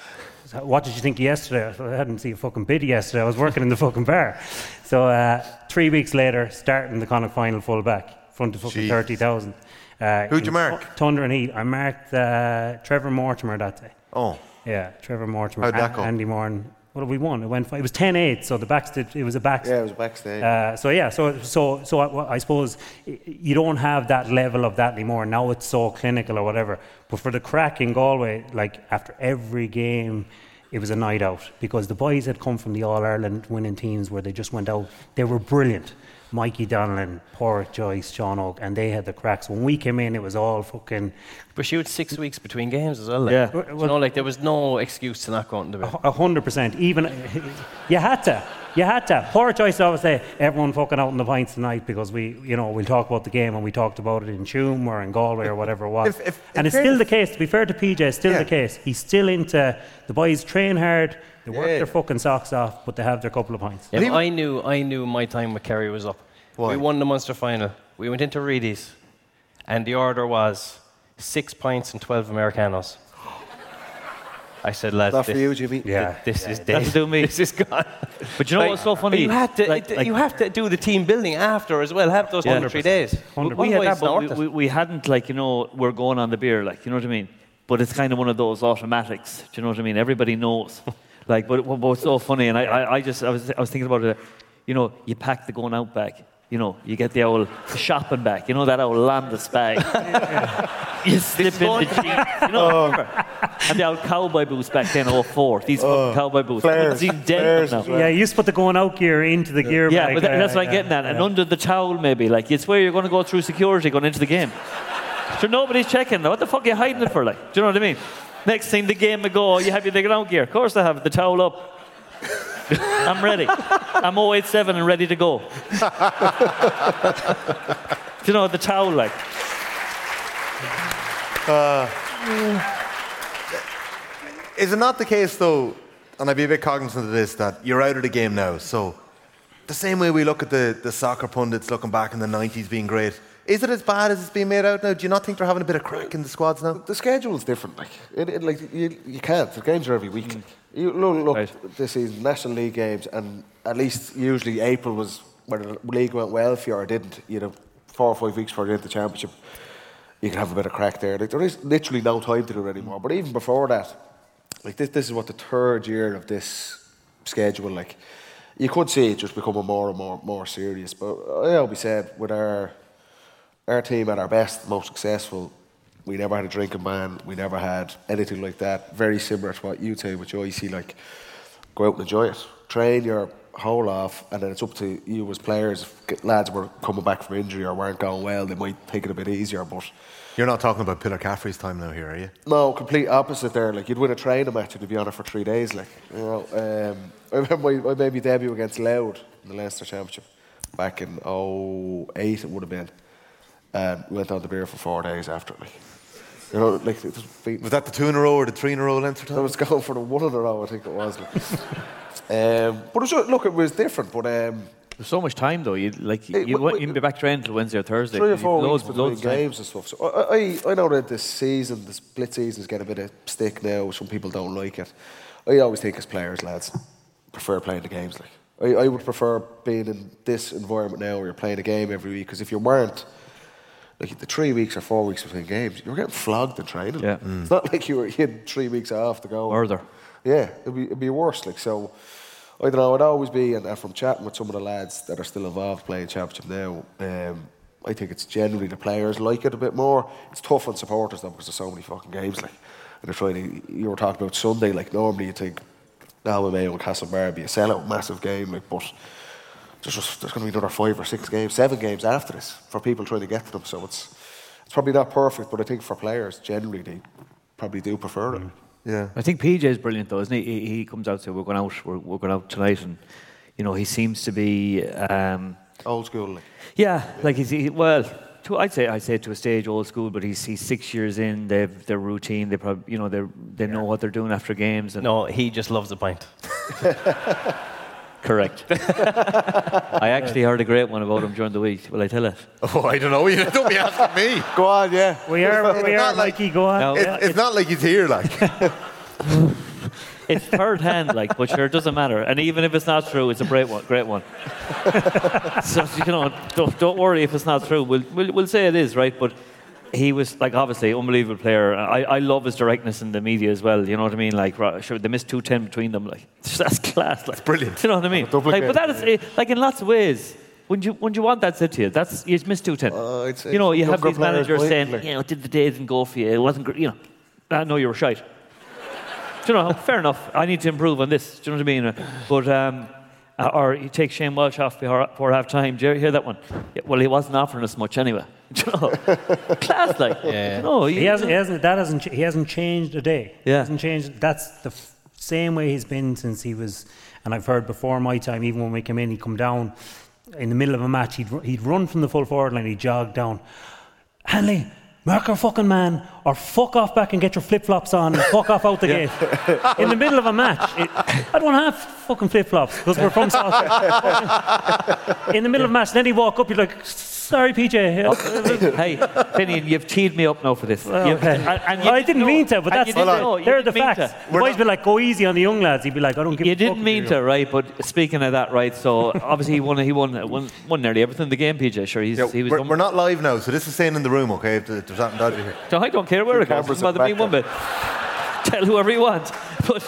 What did you think yesterday? I, thought, I hadn't seen a fucking bid yesterday. I was working in the fucking bar. So uh, three weeks later, starting the Connacht final full back, front of fucking Jesus. thirty thousand. Uh, Who'd you in mark? Th- Thunder and Heat. I marked uh, Trevor Mortimer that day. oh, Yeah, Trevor Mortimer. How'd that An- go? Andy Moran. What have we won? It went. Fi- it was ten eight. So the backs did. It was a backs. Yeah, it was backstage. Uh, so yeah, so so so I, I suppose y- you don't have that level of that anymore. Now it's so clinical or whatever. But for the crack in Galway, like after every game, it was a night out because the boys had come from the All Ireland winning teams where they just went out. They were brilliant. Mikey Donnellan, Porrick Joyce, Sean Oak, and they had the cracks. When we came in, it was all fucking But she had six weeks between games as well. Like. Yeah. You know, like there was no excuse to not go out in the bit. a hundred percent. Even you had to, you had to. Porrick Joyce always say, "Everyone fucking out in the pints tonight," because we, you know, we'll talk about the game and we talked about it in Tuam or in Galway or whatever it was. If- if- and if it's still fairness- the case. To be fair to P J, it's still Yeah. the case. He's still into the boys train hard. They work Yeah. their fucking socks off, but they have their couple of pints. Yeah, But he but wa- I knew, I knew my time with Kerry was up. Why? We won the Munster final. We went into Reedy's, and the order was six pints and twelve Americanos. I said, lads, Not for this, you, Jimmy. Yeah. this is That'll dead. do me. This is gone. But you know Like, what's so funny? You have to, Like- it- like- you have to do the team building after as well. Have those Yeah. one or three days. We, we Otherwise, had that, it's not but worth we, it. we, we hadn't, like, you know, we're going on the beer, like, you know what I mean? But it's kind of one of those automatics, do you know what I mean? Everybody knows. like, but, but what's so funny, and I, I, I just, I was, I was thinking about it, you know, you pack the going out bag. You know, you get the old shopping bag. You know that old Landis bag. you slip in the jeans. You know, remember? And the old cowboy boots back then, oh four. These fucking cowboy boots. Flares. It's even dead Flares now. as well. Yeah, you used to put the going out gear into the gear Yeah, bag. but that, that's uh, what I'm getting at. And yeah. under the towel, maybe. Like, it's where you're going to go through security going into the game. So nobody's checking. What the fuck are you hiding it for, like? Do you know what I mean? Next thing the game will go, you have your the ground gear. Of course I have the towel up. I'm ready. I'm oh eight seven and ready to go. Do you know, the towel, like. is it not the case though? And I'd be a bit cognizant of this that you're out of the game now. So the same way we look at the, the soccer pundits looking back in the nineties being great. Is it as bad as it's being made out now? Do you not think they're having a bit of crack in the squads now? The schedule's different. Like, it, it, like you, you can't. The games are every week. You look, look Right. this is National League games, and at least usually April was where the league went well for you or didn't. You know, four or five weeks before you hit the championship, you can have a bit of crack there. Like, there is literally no time to do it anymore. But even before that, like this, this is what the third year of this schedule. Like, you could see it just becoming more and more more serious. But I always said with our our team at our best, most successful, we never had a drinking ban. We never had anything like that. Very similar to what you say with Joyce. Like, go out and enjoy it. Train your whole off, and then it's up to you as players. If lads were coming back from injury or weren't going well, they might take it a bit easier. But You're not talking about Pillar Caffrey's time now here, are you? no, complete opposite there. Like, you'd win a training match and you'd be on it for three days. Like, you know, um, I remember I, I made my debut against Louth in the Leinster Championship. back in oh eight it would have been, and we went on the beer for four days after. Like, you know, like it was, Was that the two in a row or the three in a row Leinster I time? was going for the one in a row, I think it was. Like. um, but it was, look, it was different. But um, There's so much time though. You like you, Hey, you wait, wouldn't wait, even be back training till Wednesday or Thursday. three or You've four loads, weeks loads between of time. games and stuff. So I, I, I know that this season, the split season's getting a bit of stick now. Some people don't like it. I always think as players, lads, prefer playing the games. Like I, I would prefer being in this environment now where you're playing a game every week. Because if you weren't, like the three weeks or four weeks between games, you were getting flogged in training. Yeah. It's not like you were you had three weeks off to go. Murder. Yeah, it'd be, it'd be worse. Like so, I don't know. I'd always be, and, and from chatting with some of the lads that are still involved playing championship now, um, I think it's generally the players like it a bit more. It's tough on supporters though because there's so many fucking games. Like, and they're trying to. You were talking about Sunday. Like normally you think, now with Mayo and Castlebar be a sellout, massive game. Like, but there's just there's going to be another five or six games, seven games after this for people trying to get to them. So it's it's probably not perfect, but I think for players generally they probably do prefer it. Yeah. I think P J is brilliant though, isn't he? He, he comes out and says, we're going out, we're, we're going out tonight, and you know he seems to be, um, Old school. Like. yeah, like he's he, well, to, I'd say I'd say to a stage old school, but he's he's six years in. They've their routine. They probably you know they they know what they're doing after games. And No, he just loves a pint. correct. I actually heard a great one about him during the week. Will I tell it? Oh, I don't know. You don't be asking me. Go on, yeah. We are, we It's are, not like- Mikey, go on. No. It, Yeah, it's not like he's here, like. It's third hand, like, but sure, it doesn't matter. And even if it's not true, it's a great one. Great one. So you know, don't, don't worry if it's not true. We'll, we'll we'll say it is, right? But he was like obviously unbelievable player. I, I love his directness in the media as well. You know what I mean? Like, right, sure, they missed two ten between them. Like, that's class. Like, brilliant. You know what I mean? Like, but that is eh, like in lots of ways. Wouldn't you wouldn't you want that said to you? That's you missed two ten. Uh, it's- you know, you it's have younger these players managers might, saying, like- you know, did the day didn't go for you? It wasn't, gr- you know, I know you were shite. Do you know, fair enough. I need to improve on this. Do you know what I mean? But um, uh, or you take Shane Walsh off before, before half time. Do you hear that one? Yeah, well, he wasn't offering us much anyway. Do you know? Class, like. Yeah. You know, He hasn't, he hasn't, that hasn't, ch- he hasn't changed a day. He Yeah. hasn't changed. That's the f- same way he's been since he was, and I've heard before my time, even when we came in, he'd come down in the middle of a match, he'd, ru- he'd run from the full forward line, he'd jog down. Hanley, mark our fucking man, or fuck off back and get your flip-flops on and fuck off out the gate. In the middle of a match. It, I don't have fucking flip-flops because we're from South. In the middle of a match, then he'd walk up, you're like, sorry, P J. Hey, Finian, you've teed me up now for this. Well, You've- okay. and- and you Well, I didn't know- mean to, but and that's you didn't know, you they're the didn't mean facts. to. The boys be like, go easy on the young lads. He'd be like, I don't give You a fuck. didn't mean to, right? But speaking of that, right? So obviously he won. He won. Won, won nearly everything in the game. P J, sure. He's, Yeah, he was. we're, um, we're not live now, so this is staying in the room, okay? If there's something dodgy here. So I don't care where it goes. cameras Doesn't bother at me back one bit. Tell whoever you want. But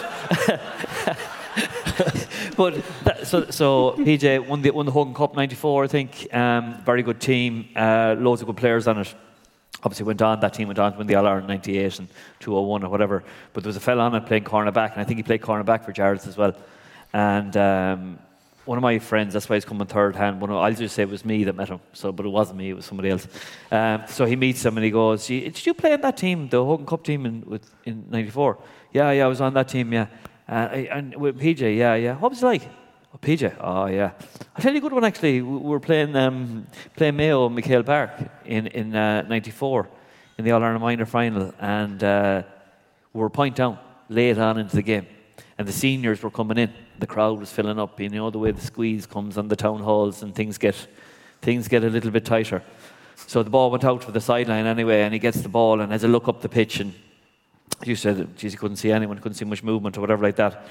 but that, so so P J won the won the Hogan Cup ninety-four, I think. Um, very good team. Uh, loads of good players on it. Obviously went on, that team went on to win the All-Ireland ninety-eight and two oh one or whatever. But there was a fella on it playing cornerback, and I think he played cornerback for Jarrett's as well. And um, one of my friends, that's why he's coming third hand. One of, I'll just say it was me that met him. So, but it wasn't me; it was somebody else. Um, so he meets him and he goes, "Did you play on that team, the Hogan Cup team in with, in ninety-four?" Yeah, yeah, I was on that team. Yeah, uh, I- and with P J. Yeah, yeah. What was it like? Oh, P J. Oh, yeah. I'll tell you a good one actually. We were playing um, playing Mayo and McHale Park in in uh, ninety-four in the All Ireland minor final, and uh, we were point down late on into the game. And the seniors were coming in. The crowd was filling up. You know the way the squeeze comes on the town halls, and things get things get a little bit tighter. So the ball went out for the sideline anyway, and he gets the ball and has a look up the pitch. And you said, geez, he couldn't see anyone, couldn't see much movement or whatever like that.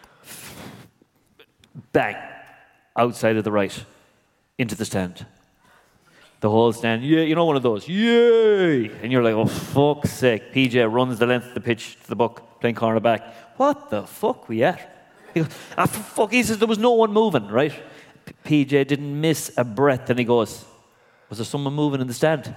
Bang, outside of the right, into the stand. The whole stand, yeah, you know one of those, yay! And you're like, oh, fuck's sake. P J runs the length of the pitch to the buck, playing cornerback. What the fuck we at? He goes, ah, for fuck, he says there was no one moving, right? P- PJ didn't miss a breath, and he goes, was there someone moving in the stand?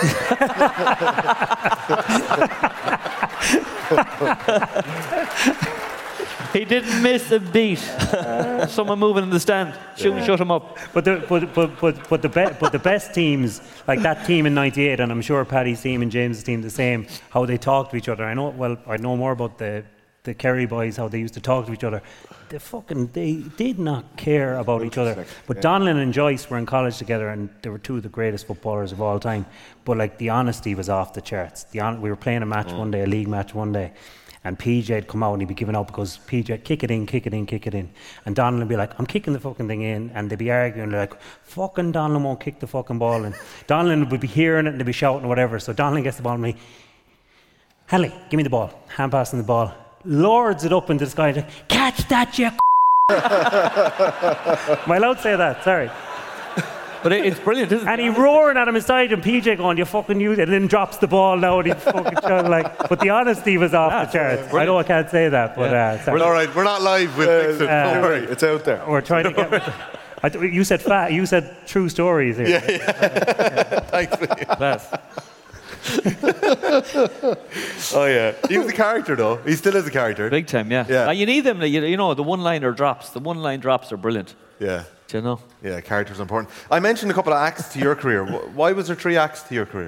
He didn't miss a beat. Someone moving in the stand. Shut, shut him up. But the but but but but the be- but the best teams, like that team in ninety-eight, and I'm sure Paddy's team and James's team the same. How they talk to each other. I know well. I know more about the the Kerry boys, how they used to talk to each other. They fucking, they did not care about each other. But yeah. Donlan and Joyce were in college together, and they were two of the greatest footballers of all time. But like the honesty was off the charts. The on- we were playing a match oh. one day, a league match one day, and P J'd come out and he'd be giving up because P J kick it in, kick it in, kick it in, and Donlan would be like, I'm kicking the fucking thing in, and they'd be arguing like, fucking Donlan won't kick the fucking ball, and Donlan would be hearing it and they'd be shouting or whatever. So Donlan gets the ball and me, Hanley, give me the ball, hand passing the ball. Lords it up into the sky. Catch that, you. Am I allowed to say that? Sorry. But it, it's brilliant, isn't it? And he roaring at him inside, and P J going, "You fucking knew," and then drops the ball now, and he fucking shouting like. But the honesty was off yeah, the charts. I know I can't say that, but yeah. uh, sorry. Well, all right, we're not live with uh, Dixon. Uh, don't worry, it's out there. We're trying to get. I th- you said fat. You said true stories here. Yeah, yeah. Thanks. Class. Oh yeah, he was a character though. He still is a character. Big time, yeah. Yeah. Uh, you need them. You, you know, the one-liner drops. The one-line drops are brilliant. Yeah. Do you know? Yeah, characters are important. I mentioned a couple of acts to your career. Why was there three acts to your career?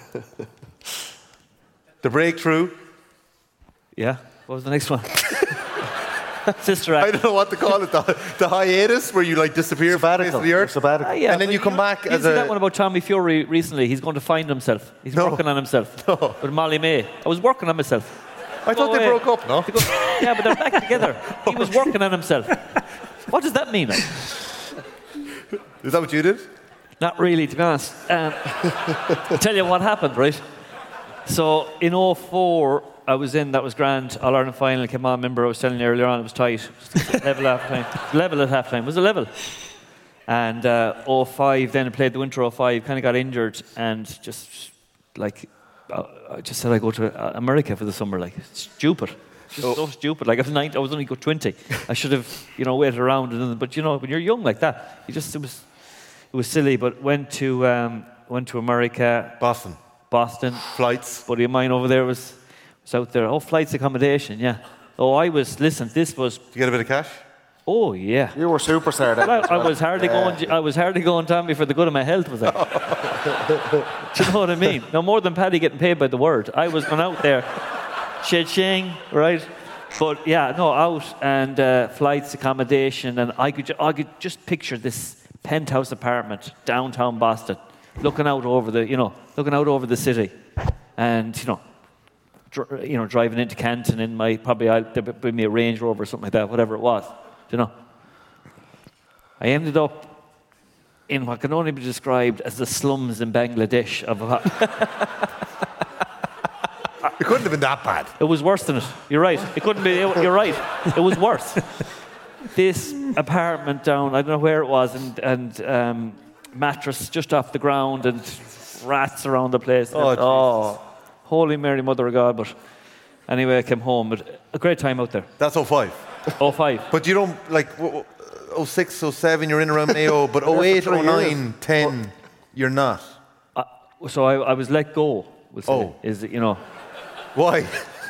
The breakthrough. Yeah. What was the next one? Sister Act. I don't know what to call it. The, the hiatus where you like disappear from the face of the earth. Sabbatical. Ah, yeah, and then you come back you as see a... that one about Tommy Fury recently. He's going to find himself. He's No. working on himself. No. With Molly May. I was working on myself. I thought Go they away. broke up, no? They go- yeah, but they're back together. He was working on himself. What does that mean? Is that what you did? Not really, to be honest. Um, I'll tell you what happened, right? So in oh four, I was in, that was grand, All Ireland final came on. Remember, I was telling you earlier on, it was tight. It was level at half time. Level at half time. It was a level. And uh, oh five, then I played the winter oh five, kind of got injured, and just like, uh, I just said I'd go to uh, America for the summer. Like, stupid. Just oh. so stupid. Like, I was, nine, I was only go twenty. I should have, you know, waited around. And then, but, you know, when you're young like that, you just, it was, it was silly. But went to, um, went to America. Boston. Boston. Flights. Buddy of mine over there was, was out there. Oh, flights, accommodation, yeah. Oh, I was, listen, this was... Did you get a bit of cash? Oh, yeah. You were superstar then. I, I was hardly yeah. going, I was hardly going, Tommy, for the good of my health, was I? Do you know what I mean? No more than Paddy getting paid by the word. I was going out there, cha-ching, right? But yeah, no, out and uh, flights, accommodation, and I could, ju- I could just picture this penthouse apartment downtown Boston, looking out over the, you know, looking out over the city, and you know, dr- you know, driving into Canton in my probably I'll there'd be me a Range Rover or something like that, whatever it was, you know. I ended up in what can only be described as the slums in Bangladesh of. It couldn't have been that bad. It was worse than it. You're right. It couldn't be. You're right. It was worse. This apartment down, I don't know where it was, and, and um, mattress just off the ground and rats around the place. Oh, and, oh, Holy Mary, Mother of God. But anyway, I came home. But a great time out there. That's oh five. oh five. But you don't, like, oh six, oh seven, you're in around Mayo, but oh eight, oh nine, ten, you're not. Uh, so I, I was let go. We'll say, oh. Is it, you know. Why?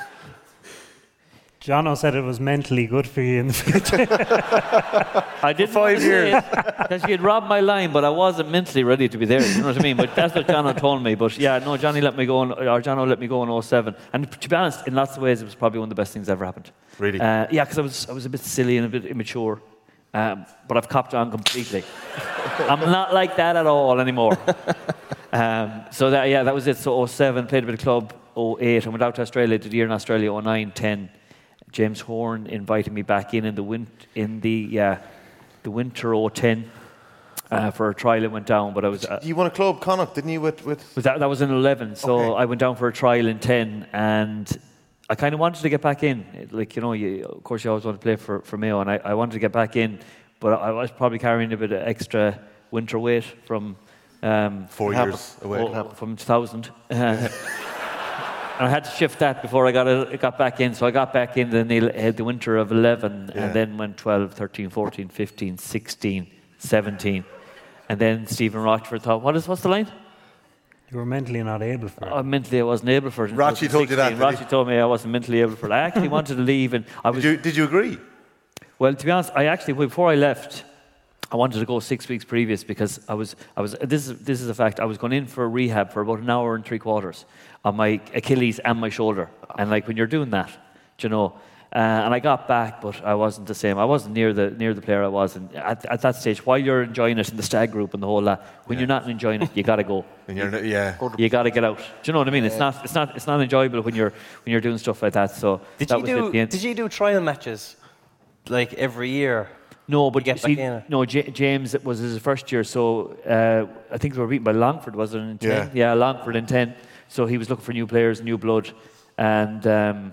Jono said it was mentally good for you in the future. I didn't for five years. Because he had robbed my line, but I wasn't mentally ready to be there. You know what I mean? But that's what Jono told me. But yeah, no, Johnny let me go, in, or Jono let me go in oh seven. And to be honest, in lots of ways, it was probably one of the best things that ever happened. Really? Uh, yeah, because I was I was a bit silly and a bit immature. Um, but I've copped on completely. I'm not like that at all anymore. Um, so that yeah, that was it. So oh seven, played a bit of club. oh eight, and went out to Australia, did a year in Australia. oh nine, ten. James Horn invited me back in in the win- in the uh, the winter oh ten uh, for a trial. It went down, but I was. Uh, you won a club, Connacht, didn't you? With, with... Was that that was in eleven, so okay. I went down for a trial in ten, and I kind of wanted to get back in. It, like you know, you, of course, you always want to play for, for Mayo, and I, I wanted to get back in, but I was probably carrying a bit of extra winter weight from um, four years away oh, from two thousand. Uh, And I had to shift that before I got it, got back in. So I got back in the, the winter of eleven, yeah. and then went twelve, thirteen, fourteen, fifteen, sixteen, seventeen. And then Stephen Rochford thought, what is, what's the line? You were mentally not able for it. Uh, mentally I wasn't able for it. Rachi told you that, did Rachi told me I wasn't mentally able for it. I actually wanted to leave. and I was. Did you, did you agree? Well, to be honest, I actually, before I left, I wanted to go six weeks previous because I was, I was. This is this is a fact. I was going in for rehab for about an hour and three quarters on my Achilles and my shoulder, and like when you're doing that, you know, Uh, and I got back, but I wasn't the same. I wasn't near the near the player I was. And at, at that stage, while you're enjoying it in the stag group and the whole lot, when Yeah. you're not enjoying it, you got to go. And you're, yeah. You got to get out. Do you know what I mean? It's not. It's not. It's not enjoyable when you're when you're doing stuff like that. So Did that you was it do? at the end. Did you do trial matches, like every year? No, but get you see, back in? no. J- James it was his first year, so uh, I think they were beaten by Longford. Was it in ten? Yeah. yeah, Longford in ten. So he was looking for new players, new blood, and um,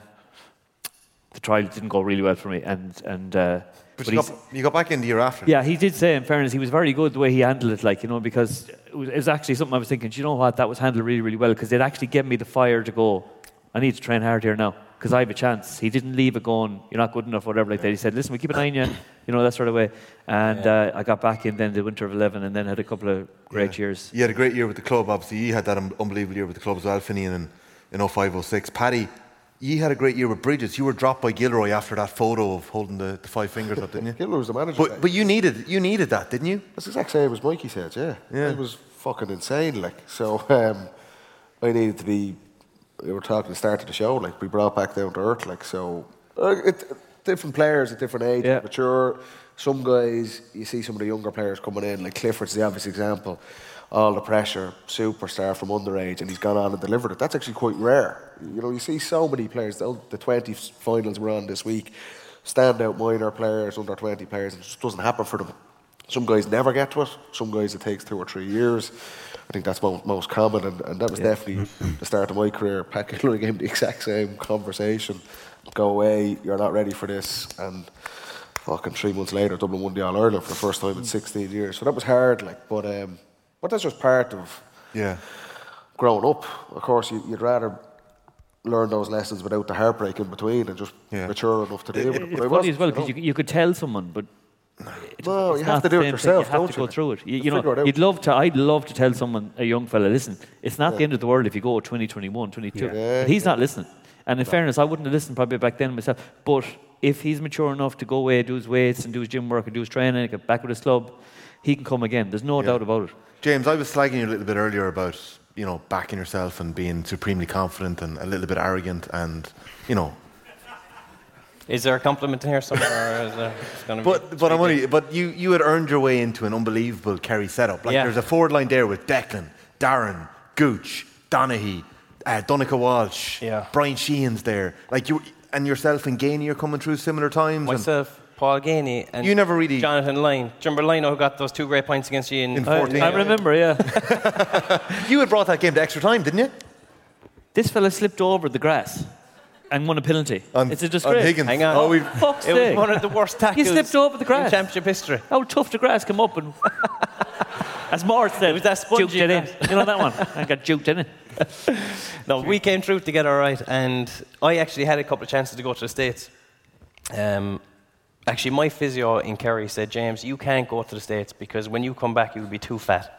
the trial didn't go really well for me. And and uh, But but you he's- got, you got back in the year after. yeah, he did say, in fairness, he was very good the way he handled it, like, you know, because it was, it was actually something I was thinking, do you know what, that was handled really, really well, because it actually gave me the fire to go, I need to train hard here now, because I have a chance. He didn't leave it going, you're not good enough, whatever like that. He said, listen, we keep an eye on you, you know, that sort of way. And uh, I got back in then the winter of eleven, and then had a couple of great years. You had a great year with the club, obviously. You had that un- unbelievable year with the club as well, Finian, in, in oh five oh six. Paddy, you had a great year with Bridges. You were dropped by Gilroy after that photo of holding the, the five fingers up, didn't you? Gilroy was the manager. But, but you needed you needed that, didn't you? That's the exact same as Mikey said, yeah. Yeah. It was fucking insane, like. So um, I needed to be, we were talking at the start of the show, like, be brought back down to earth, like, so. Uh, it, different players at different ages, Yeah. mature. Some guys, you see some of the younger players coming in, like Clifford's the obvious example. All the pressure, superstar from underage, and he's gone on and delivered it. That's actually quite rare. You know, you see so many players, the, the twenty finals were on this week, standout minor players, under twenty players, it just doesn't happen for them. Some guys never get to it, some guys it takes two or three years. I think that's most, most common, and, and that was definitely the start of my career. Pat Gilroy gave me the exact same conversation. Go away, you're not ready for this, and fucking three months later, Dublin won the All-Ireland for the first time in sixteen years. So that was hard, like, but um, but that's just part of Yeah. growing up. Of course, you, you'd rather learn those lessons without the heartbreak in between and just Yeah. mature enough to deal with it. It's But I funny wasn't, as well, you because know. you, you could tell someone, but it- No, it's you have not to do the it same thing. yourself, You have don't to go you? through it. You, You you know, figure it out. you'd love to. I'd love to tell someone, a young fella, listen, it's not the end of the world if you go twenty, twenty-one, twenty-two. Yeah. But he's not listening. And in fairness, I wouldn't have listened probably back then myself. But if he's mature enough to go away, do his weights and do his gym work and do his training, get back with his club, he can come again. There's no doubt about it. James, I was slagging you a little bit earlier about, you know, backing yourself and being supremely confident and a little bit arrogant and, you know. Is there a compliment in here somewhere? Or is there going to be But but I'm only but you, you had earned your way into an unbelievable Kerry setup. Like Yeah. there's a forward line there with Declan, Darren, Gooch, Donaghy, uh, Donica Walsh, Yeah. Brian Sheehan's there. Like you and yourself and Gainey are coming through similar times. and myself, Paul Gainey, and You never really- Jonathan Lyne. Do you remember Lyne who got those two great points against you in, In I, fourteen. I remember, yeah. you had brought that game to extra time, didn't you? This fella slipped over the grass and won a penalty. On- it's a on disgrace. Higgins. Hang on. Oh, we Fuck's It was sake. one of the worst tackles He slipped over the in grass. championship history. How tough the grass come up and, as Mort said, It was that spongy juked it in. grass. You know that one? I got juked in it. No, we came through together all right, and I actually had a couple of chances to go to the States. Um, actually, my physio in Kerry said, James, you can't go to the States because when you come back, you'll be too fat.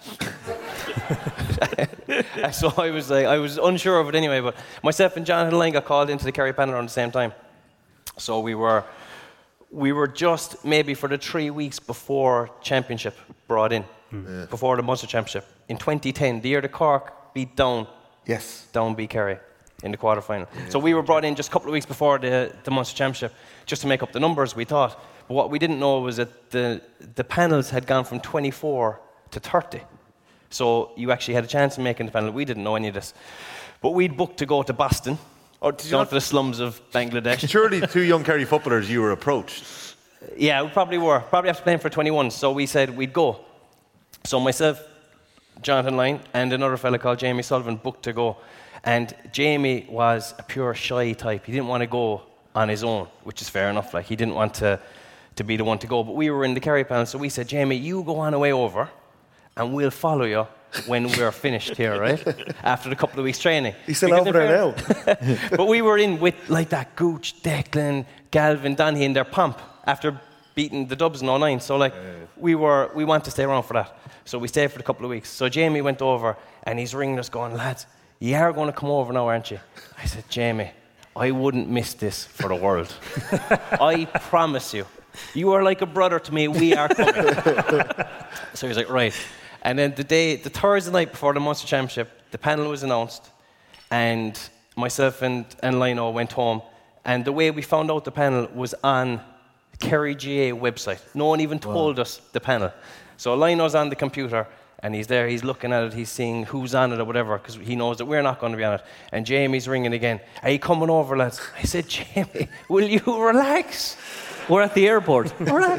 So I was like, I was unsure of it anyway, but myself and Jonathan Lyne got called into the Kerry panel around the same time. So we were, we were just maybe for the three weeks before championship brought in, before the Munster Championship in twenty ten, the year the Cork beat Down. Yes. Down beat Kerry in the quarterfinal. So we were brought in just a couple of weeks before the, the Munster Championship just to make up the numbers, we thought. But what we didn't know was that the, the panels had gone from twenty-four to thirty. So you actually had a chance of making the panel. We didn't know any of this. But we'd booked to go to Boston, Oh, did you down not- to the slums of Bangladesh. Surely two young Kerry footballers you were approached. Yeah, we probably were. Probably after playing for twenty-one. So we said we'd go. So myself, Jonathan Lyne, and another fella called Jamie Sullivan booked to go. And Jamie was a pure shy type. He didn't want to go on his own, which is fair enough. Like, he didn't want to, to be the one to go. But we were in the Kerry panel, so we said, Jamie, you go on away over, and we'll follow you when we're finished here, right? After a couple of weeks training. He's still Because over in there fairness- now. But we were in with, like, that Gooch, Declan, Galvin, Donaghy in their pomp after beating the Dubs in oh nine. So, like, we were, we want to stay around for that. So we stayed for a couple of weeks. So Jamie went over, and he's ringing us going, lads, you are going to come over now, aren't you? I said, Jamie, I wouldn't miss this for the world. I promise you. You are like a brother to me. We are coming. So he's like, right. And then the day, the Thursday night before the Munster Championship, the panel was announced, and myself and, and Lino went home, And the way we found out the panel was on Kerry G A website. No one even told wow. us the panel. So Lino's on the computer, and he's there, he's looking at it, he's seeing who's on it or whatever, because he knows that we're not going to be on it. And Jamie's ringing again. Are you coming over, lads? I said, Jamie, will you relax? We're at the airport.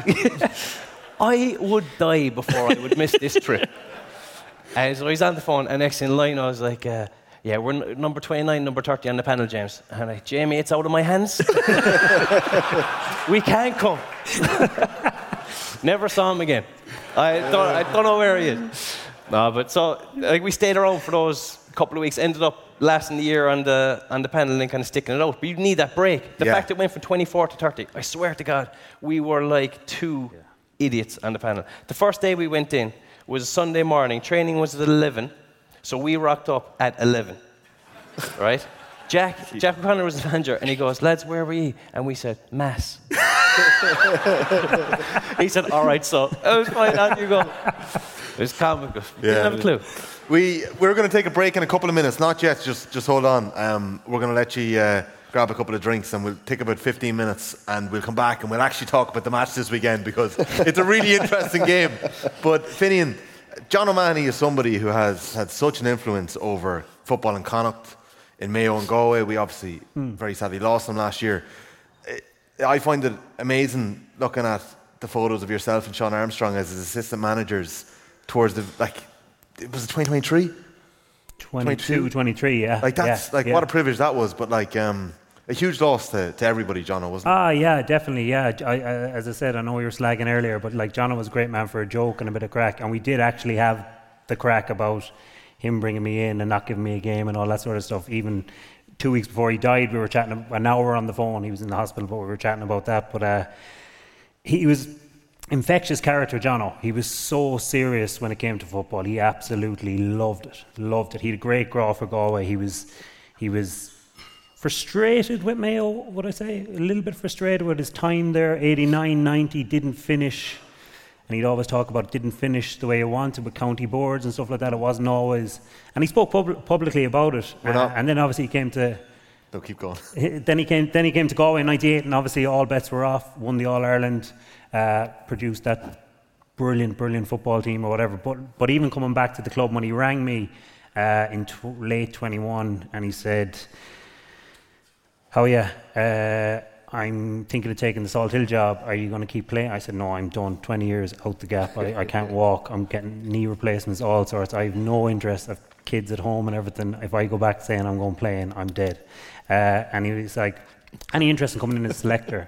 I would die before I would miss this trip. And so he's on the phone, and next thing Lino was like, uh, yeah, we're n- number twenty-nine, number thirty on the panel, James. And I'm like, Jamie, it's out of my hands. We can't come. Never saw him again. I don't, I don't know where he is. No, but so like we stayed around for those couple of weeks. Ended up lasting the year on the on the panel and kind of sticking it out. But you need that break. The yeah. fact it went from twenty-four to thirty. I swear to God, we were like two yeah. idiots on the panel. The first day we went in was Sunday morning. Training was at eleven. So we rocked up at eleven, right? Jack, Jack O'Connor was the manager, and he goes, lads, where were you? And we said, Mass. He said, all right, so I was fine, on you go. It was comical. Yeah. Didn't have a clue. We, we're going to take a break in a couple of minutes. Not yet, just, just hold on. Um, we're going to let you uh, grab a couple of drinks, and we'll take about fifteen minutes, and we'll come back, and we'll actually talk about the match this weekend, because it's a really interesting game. But, Finian, John O'Mahony is somebody who has had such an influence over football in Connacht, in Mayo and Galway. We obviously mm. very sadly lost him last year. I find it amazing looking at the photos of yourself and Sean Armstrong as his assistant managers towards the, like, it was it twenty twenty-three? twenty-two, twenty-three, yeah. Like, that's, yeah, like, yeah. what a privilege that was, but, like, um, a huge loss to, to everybody, Jono, wasn't it? Ah, yeah, definitely, yeah. I, I, as I said, I know you were slagging earlier, but, like, Jono was a great man for a joke and a bit of crack, and we did actually have the crack about him bringing me in and not giving me a game and all that sort of stuff. Even two weeks before he died, we were chatting, an hour on the phone. He was in the hospital, but we were chatting about that. But uh, he was infectious character, Jono. He was so serious when it came to football. He absolutely loved it, loved it. He had a great grow for Galway. He was, he was frustrated with Mayo, would I say? A little bit frustrated with his time there. eighty-nine, ninety, didn't finish. And he'd always talk about it didn't finish the way he wanted with county boards and stuff like that. It wasn't always. And he spoke pub- publicly about it. We're not. Uh, and then obviously he came to. No, keep going. Then he came. Then he came to Galway in ninety-eight, and obviously all bets were off. Won the All Ireland, uh, produced that brilliant, brilliant football team or whatever. But but even coming back to the club, when he rang me uh, in t- late twenty-one, and he said, "How are you? Uh, I'm thinking of taking the Salt Hill job. Are you going to keep playing?" I said, "No, I'm done. twenty years out the gap. I, I can't walk. I'm getting knee replacements, all sorts. I have no interest. I've kids at home and everything. If I go back saying I'm going playing, I'm dead." Uh, and he was like, "Any interest in coming in as selector?"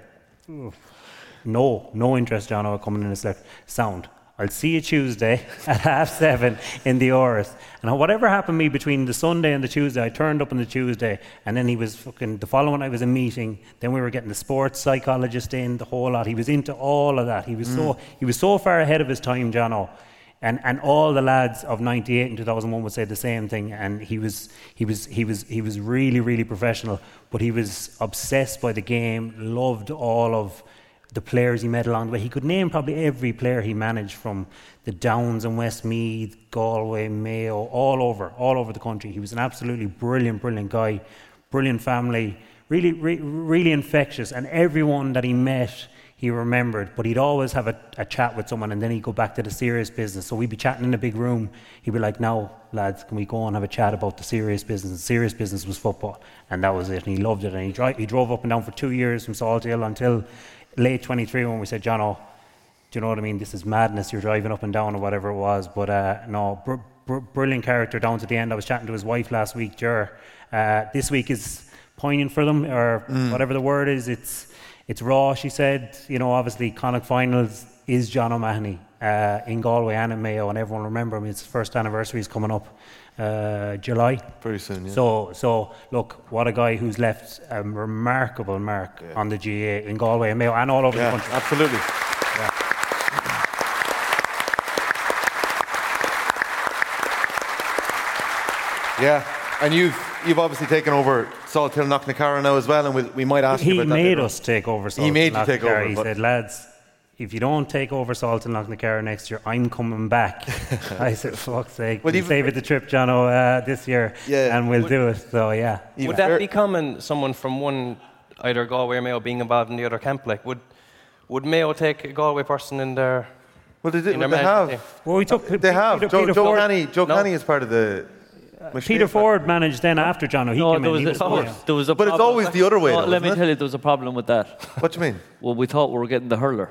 No, no interest, John, in coming in as selector. Sound. I'll see you Tuesday at half seven in the Oris. And whatever happened to me between the Sunday and the Tuesday, I turned up on the Tuesday, and then he was fucking, the following night was a meeting, then we were getting the sports psychologist in, the whole lot. He was into all of that. He was mm. so he was so far ahead of his time, Jono. And and all the lads of ninety-eight and two thousand one would say the same thing. And he was he was he was he was really, really professional, but he was obsessed by the game, loved all of the players he met along the way. He could name probably every player he managed, from the Downs and Westmeath, Galway, Mayo, all over, all over the country. He was an absolutely brilliant, brilliant guy, brilliant family, really, re- really infectious. And everyone that he met, he remembered. But he'd always have a, a chat with someone, and then he'd go back to the serious business. So we'd be chatting in a big room. He'd be like, "Now, lads, can we go and have a chat about the serious business?" The serious business was football, and that was it. And he loved it. And he, dri- he drove up and down for two years from Salt Hill until late twenty-three, when we said, "John, oh, do you know what I mean? This is madness. You're driving up and down," or whatever it was. But uh, no, br- br- brilliant character down to the end. I was chatting to his wife last week, Ger. Uh, this week is poignant for them, or mm. whatever the word is. It's it's raw. She said, you know, obviously Connacht finals is John O'Mahony uh, in Galway and in Mayo, and everyone remember him. His first anniversary is coming up. Uh, July. Pretty soon, yeah. So, so look, what a guy who's left a remarkable mark yeah. on the G A A in Galway and Mayo and all over yeah, the country. Absolutely. Yeah. yeah, and you've you've obviously taken over Salt Hill Knocknacarra now as well, and we'll, we might ask he you about that. He made us take over Salt He made Hill you take over. He said, "Lads, if you don't take over Salt and Knocknacarra next year, I'm coming back." I said, "Fuck's sake, well, we'll save it the trip, Jono, uh, this year, yeah, and we'll would, do it." So, yeah. Would that be common, someone from one either Galway or Mayo being involved in the other camp. Like, would would Mayo take a Galway person in their? Well, they, did, in well, their they management have. team? Well, we took They have. Peter, Joe, Peter Joe Ford. Canny. Joe No. Canny is part of the. Peter Ford managed then after John O'Heaton. No, came there in. was, He a, was there fine. was- there was a But it's problem. always the other way, No, though, let me isn't it? tell you, there was a problem with that. What do you mean? Well, we thought we were getting the hurler.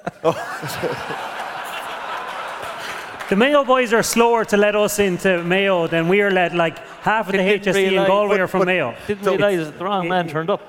The Mayo boys are slower to let us into Mayo than we are let. Like half of the Didn't H S C in realise- Galway are from but- Mayo. Didn't So realise that the wrong man turned up.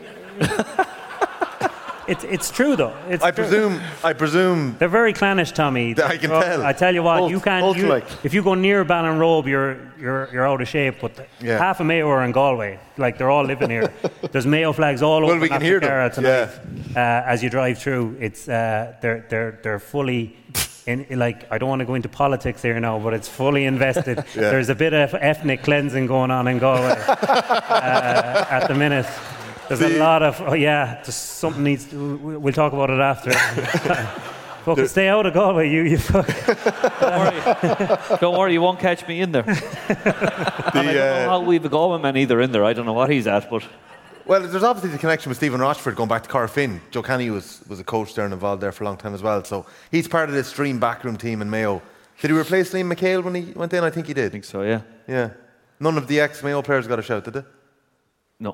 It's it's true though. It's I true. presume. I presume. They're very clannish, Tommy. I can Well, tell. I tell you what, Both- you can't. both You, like. if you go near Ballinrobe, you're you're you're out of shape. But the, Yeah. half of Mayo are in Galway. Like they're all living here. There's Mayo flags all Well, over we can hear them. Naficara tonight. Uh, as you drive through, it's uh, they're they're they're fully. In, like I don't want to go into politics here now, but it's fully invested. Yeah. There's a bit of ethnic cleansing going on in Galway uh, at the minute. There's a lot of oh yeah. There's something needs. To, we- we'll talk about it after. Fucking stay out of Galway, you you fuck. Don't worry. Don't worry, you won't catch me in there. The, I don't know uh, how we've a Galway man either in there. I don't know what he's at, but well, there's obviously the connection with Stephen Rochford going back to Corofin. Joe Canny was, was a coach there and involved there for a long time as well. So he's part of this Stream backroom team in Mayo. Did he replace Liam McHale when he went in? I think he I did. think so, yeah. Yeah. None of the ex-Mayo players got a shout, did they? No.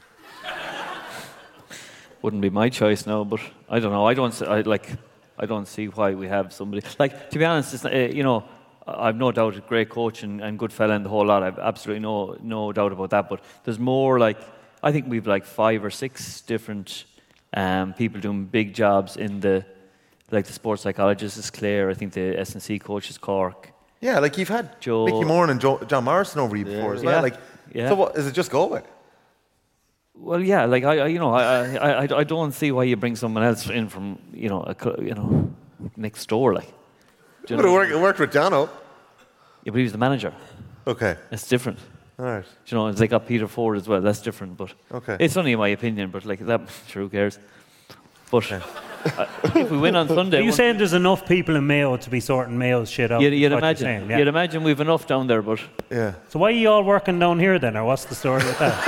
Wouldn't be my choice now, but I don't know. I don't. s- I like. I don't see why we have somebody like. To be honest, it's, not- uh, you know, I've no doubt a great coach and, and good fella and the whole lot. I've absolutely no no doubt about that. But there's more like I think we've like five or six different um, people doing big jobs in the like the sports psychologist is Claire. I think the S and C coach is Cork. Yeah, like you've had Joe- Mickey Moore and Joe, John Morrison over you before as well. Yeah. Like, Yeah. so what, is it just Galway? Well, yeah, like I, I you know, I, I, I, I don't see why you bring someone else in from, you know, a, co- you know, next door, like. Do you But know it what I worked, mean? it worked with Jono. Yeah, but he was the manager. Okay, It's different. all right. Do you know, they got Peter Ford as well. That's different, but Okay. it's only my opinion. But like that, sure, who cares? But uh, if we win on Sunday, Are you one- saying there's enough people in Mayo to be sorting Mayo's shit out? you'd, you'd What you're imagine, saying, yeah. you'd imagine we've enough down there, but Yeah. So why are you all working down here then, or what's the story with that?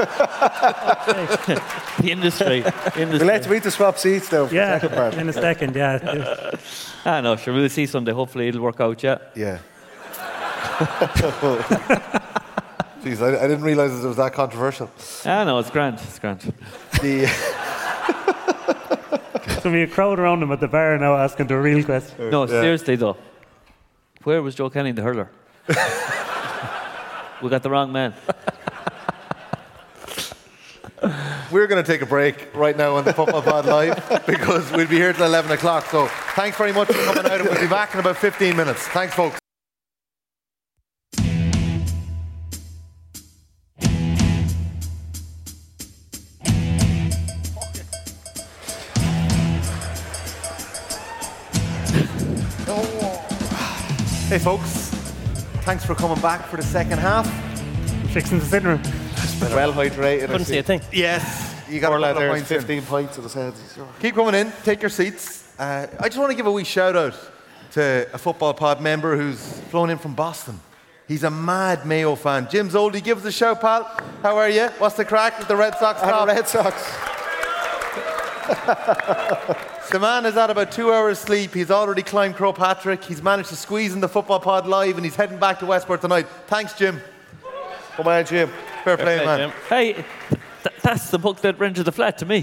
the industry, We'll industry. let me to swap seats now for the second yeah, part. in a second, yeah. Ah, no, sure, we'll see Sunday. Hopefully, it'll work out. Yeah. Yeah. Jeez, I, I didn't realise it was that controversial. Ah, no, it's grand. It's grand. The, So we a crowd around him at the bar now asking the real question. No, seriously though, where was Joe Kenny, the hurler? We got the wrong man. we're going to take a break right now on the Football Pod Live because we'll be here till eleven o'clock. So thanks very much for coming out and we'll be back in about fifteen minutes. Thanks, folks. Hey folks, thanks for coming back for the second half. Fixing the sitting room. Well hydrated. Couldn't see a thing. Yes, you got Poor a lad couple of there, points in. fifteen points in his head. Keep coming in, take your seats. Uh, I just want to give a wee shout out to a Football Pod member who's flown in from Boston. He's a mad Mayo fan. Jim's oldie, give us a shout, pal. How are you? What's the crack with the Red Sox? And top? the Red Sox. The man is at about two hours sleep. He's already climbed Crow Patrick. He's managed to squeeze in the Football Pod Live and he's heading back to Westport tonight. Thanks, Jim. Come on, Jim. Fair play, Hey, man. Jim. Hey, th- that's the book that rented the flat to me.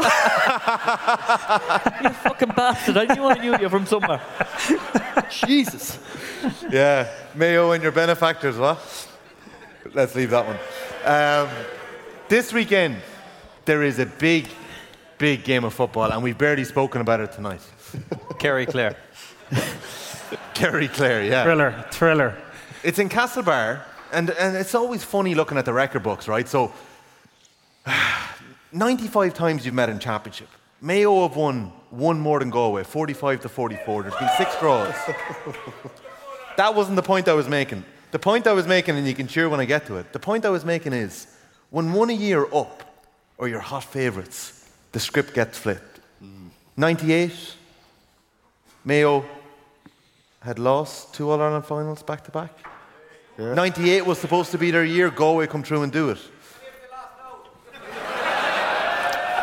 You fucking bastard! I knew I knew you from somewhere. Jesus. Yeah, Mayo and your benefactors, what? Let's leave that one. Um, this weekend, there is a big, big game of football, and we've barely spoken about it tonight. Kerry Clare. Kerry Clare, yeah. Thriller, thriller. It's in Castlebar, and, and it's always funny looking at the record books, right? So, ninety-five times you've met in championship. Mayo have won one more than Galway, forty-five to forty-four. There's been six draws. That wasn't the point I was making. The point I was making, and you can cheer when I get to it, the point I was making is, when one of you are up, or your hot favourites, the script gets flipped. ninety-eight, Mayo had lost two All-Ireland finals back-to-back. Yeah. ninety-eight was supposed to be their year. Galway come through and do it.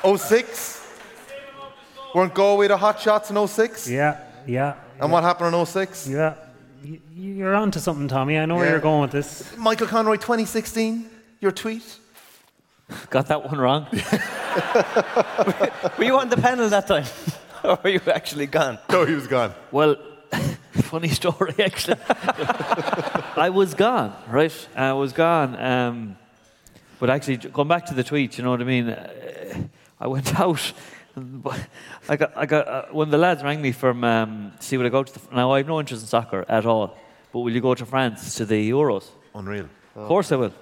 oh six? Weren't Galway the hot shots in oh six? Yeah, yeah. And yeah. what happened in oh six? Yeah. Y- You're on to something, Tommy. I know where Yeah. you're going with this. Michael Conroy, twenty sixteen, your tweet? Got that one wrong. Were you on the panel that time? Or were you actually gone? No, he was gone. Well, funny story, actually. I was gone, right? I was gone. Um, but actually, going back to the tweet, you know what I mean? Uh, I went out. And I got, I got. Uh, when the lads rang me from um, see would I go to the, now I have no interest in soccer at all. But will you go to France to the Euros? Unreal. Of course I will.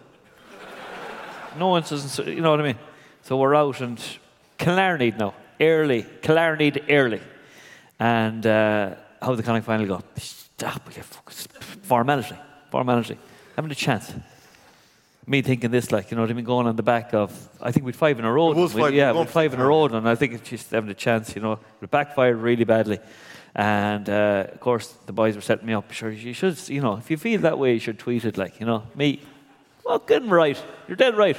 No interest in, you know what I mean? So we're out and Killarney now, early, Killarney early, and uh, how did the Connacht final go? Stop, will you fuck- formality, formality. Having a chance. Me thinking this, like, you know what I mean, going on the back of, I think we'd five in a row. It was We- five- yeah, going we'd five in a row, and I think it's just having a chance, you know. It backfired really badly. And, uh, of course, the boys were setting me up. Sure, you should, you know, if you feel that way, you should tweet it, like, you know. Me, well, getting right. You're dead right.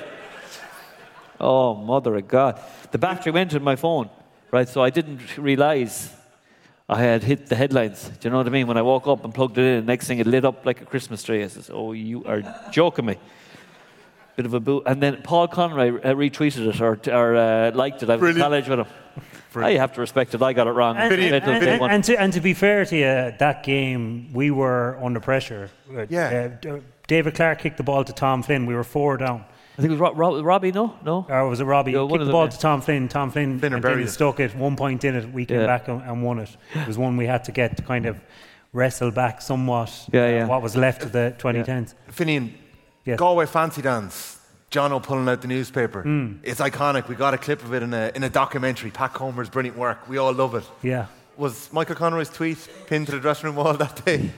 Oh, mother of God. The battery went in my phone, right, so I didn't realise I had hit the headlines. Do you know what I mean? When I woke up and plugged it in, next thing it lit up like a Christmas tree. I says, oh, you are joking me. Bit of a boo. And then Paul Conroy uh, retweeted it or, or uh, liked it. I was in Brilliant. college with him. I have to respect it. I got it wrong. And, Video- and, Little and, bit and, one. and to, and to be fair to you, that game, we were under pressure. Yeah. Uh, D- David Clark kicked the ball to Tom Flynn. We were four down. I think it was Ro- Ro- Robbie, no? No? Or was it Robbie? Yeah, He one kicked of the them, ball yeah. to Tom Flynn. Tom Flynn Flynn went buried in and it. stuck it. One point in it. We came Yeah. back and, and won it. It was one we had to get to kind of wrestle back somewhat Yeah, uh, yeah. what was left of the twenty tens. Finian, Yes. Galway fancy dance. John O pulling out the newspaper. It's iconic. We got a clip of it in a in a documentary. Pat Comer's brilliant work. We all love it. Yeah. Was Michael Conroy's tweet pinned to the dressing room wall that day?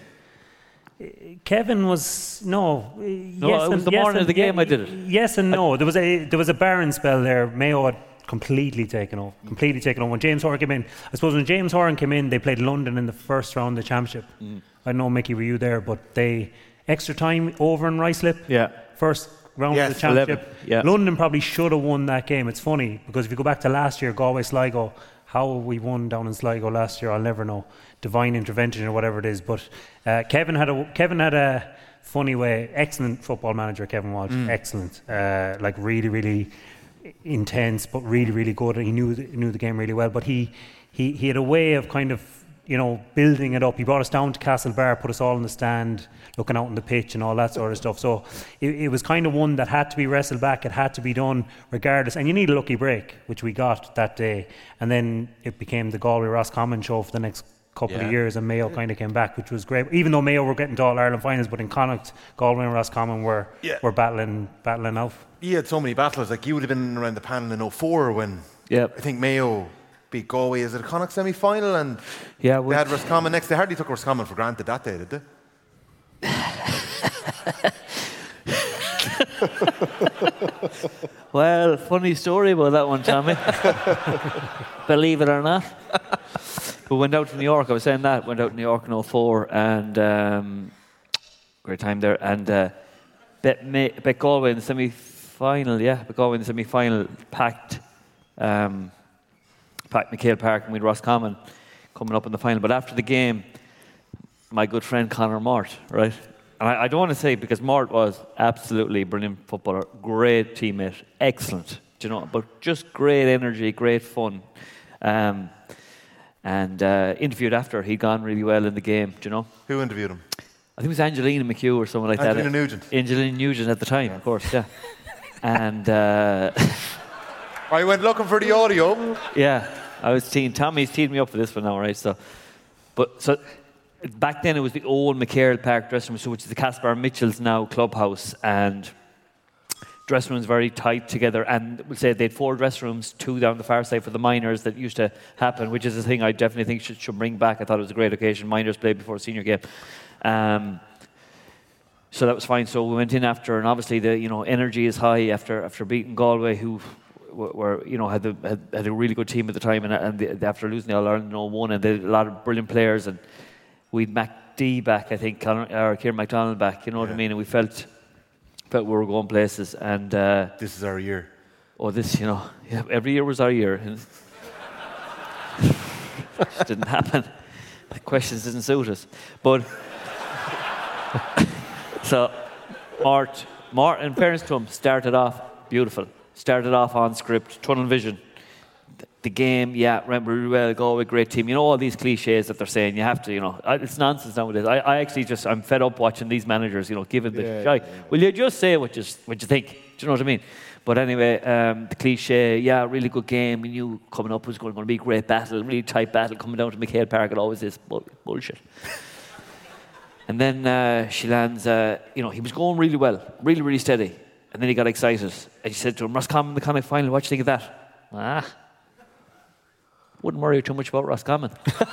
Kevin was no. No, yes it was and, the yes morning and, of the game yeah, I did it. Yes and no. There was a there was a barren spell there. Mayo had completely taken over. Completely taken over. When James Horan came in, I suppose when James Horan came in, they played London in the first round of the championship. Mm. I don't know, Mickey, were you there? But they extra time over in Ruislip. Yeah. First round Yes, of the championship. eleven, yeah. London probably should have won that game. It's funny because if you go back to last year, Galway Sligo, how we won down in Sligo last year, I'll never know. Divine intervention or whatever it is. But uh, Kevin had a Kevin had a funny way. Excellent football manager, Kevin Walsh. Excellent. Uh, like really, really intense, but really, really good. He knew the, knew the game really well. But he, he he had a way of kind of, you know, building it up. He brought us down to Castlebar, put us all in the stand, looking out on the pitch and all that sort of stuff. So it, it was kind of one that had to be wrestled back. It had to be done regardless. And you need a lucky break, which we got that day. And then it became the Galway Roscommon show for the next couple Yeah. of years, and Mayo kind of came back, which was great. Even though Mayo were getting to All Ireland finals, but in Connacht, Galway and Roscommon were Yeah. were battling battling out. You had so many battles. Like you would have been around the panel in oh four when Yeah. I think Mayo beat Galway. Is it a Connacht semi-final? And Yeah, they we- had Roscommon next. They hardly took Roscommon for granted that day, did they? Well, funny story about that one, Tommy. Believe it or not. We went out to New York. I was saying that. Went out to New York in oh four and um, great time there. And uh, bet, May, bet Galway in the semi-final, yeah. Bet Galway in the semi-final, packed, um, packed McHale Park and we had Roscommon coming up in the final. But after the game, my good friend Conor Mort, right? And I, I don't want to say because Mort was absolutely brilliant footballer, great teammate, excellent, do you know, but just great energy, great fun. Um, and uh, interviewed after, he'd gone really well in the game, do you know? Who interviewed him? I think it was Angelina McHugh or someone like Angelina that. Nugent. Angelina Nugent at the time, of course, yeah. And uh, I went looking for the audio. yeah, I was teeing, Tommy's teed me up for this one now, right? So, but so back then it was the old McCarroll Park dressing room, so which is the Caspar Mitchell's now clubhouse, and dressing rooms very tight together. And we'll say they had four dressing rooms, two down the far side for the minors that used to happen, which is a thing I definitely think should, should bring back. I thought it was a great occasion. Minors played before a senior game. Um, so that was fine. So we went in after, and obviously the you know energy is high after after beating Galway, who were, were you know had, the, had had a really good team at the time, and, and the, after losing the All Ireland in oh one, and they had a lot of brilliant players, and we'd MacD back, I think, Conor, or Kieran MacDonald back. You know what I mean? And we felt felt we were going places, and uh, This is our year. oh, this, you know, yeah, every year was our year. And it didn't happen. The questions didn't suit us. But, so, Mart, Mart, in fairness to him, started off beautiful. Started off on script, tunnel vision. The game, yeah, remember really well, go with great team. You know all these cliches that they're saying. You have to, you know, it's nonsense nowadays. I, I actually just, I'm fed up watching these managers, you know, giving the Yeah, shy. yeah. Will you just say what you what you think? Do you know what I mean? But anyway, um, the cliche, yeah, really good game. We knew coming up was going to be a great battle, really tight battle coming down to McHale Park. It always is bull- bullshit. And then uh, she lands. Uh, you know, he was going really well, really, really steady. And then he got excited, and she said to him, "Roscommon, the Connacht final. What do you think of that?" Ah. Wouldn't worry too much about Roscommon.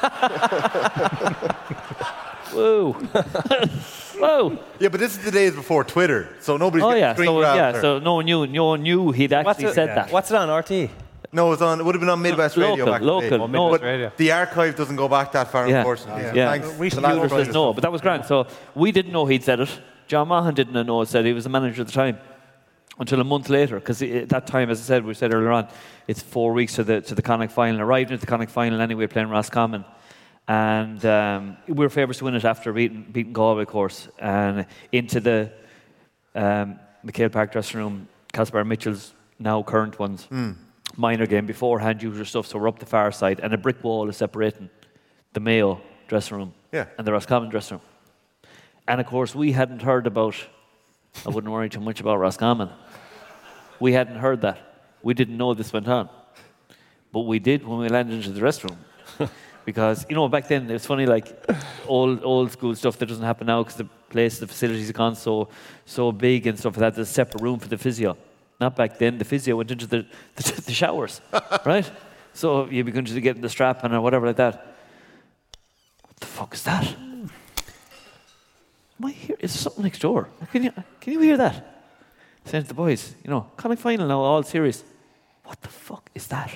Whoa. Whoa. Yeah, but this is the days before Twitter, so nobody's Oh getting yeah, screen so grabbed yeah, or- so no one knew, no one knew he'd actually it, said yeah. that. What's it on, R T? No, it was on. It would have been on Midwest Radio Local, back in the day. local, Oh, no. Midwest But Radio. the archive doesn't go back that far, Yeah. unfortunately. So Yeah. thanks. We to should the lads do who Viewers brought says us no, up. but that was grand. So we didn't know he'd said it. John Mahan didn't know it said he was the manager at the time until a month later, because at that time, as I said, we said earlier on, it's four weeks to the to the Connacht final. Arrived at the Connacht final anyway, playing Roscommon. And um, we were favourites to win it after beating, beating Galway, of course. And into the um, McHale Park dressing room, Caspar Mitchell's now current ones, Mm. minor game beforehand, usual stuff. So we're up the far side, and a brick wall is separating the Mayo dressing room Yeah. and the Roscommon dressing room. And of course, we hadn't heard about, I wouldn't worry too much about Roscommon. We hadn't heard that. We didn't know this went on. But we did when we landed into the dressing room. Because, you know, back then, it was funny, like, old old school stuff that doesn't happen now because the place, the facilities have gone so so big and stuff like that. There's a separate room for the physio. Not back then. The physio went into the, the, the showers, right? So you'd be going to get the strap on or whatever like that. What the fuck is that? Am I here? Is there something next door? Can you, can you hear that? Saying to the boys, you know, Connacht final now, all serious. What the fuck is that?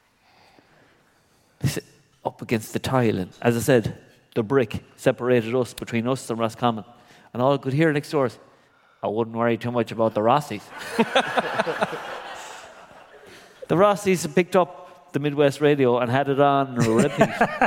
They said, up against the tile, and as I said, the brick separated us between us and Roscommon, and all I could hear next door is, I wouldn't worry too much about the Rossies. The Rossies had picked up the Midwest Radio and had it on repeat,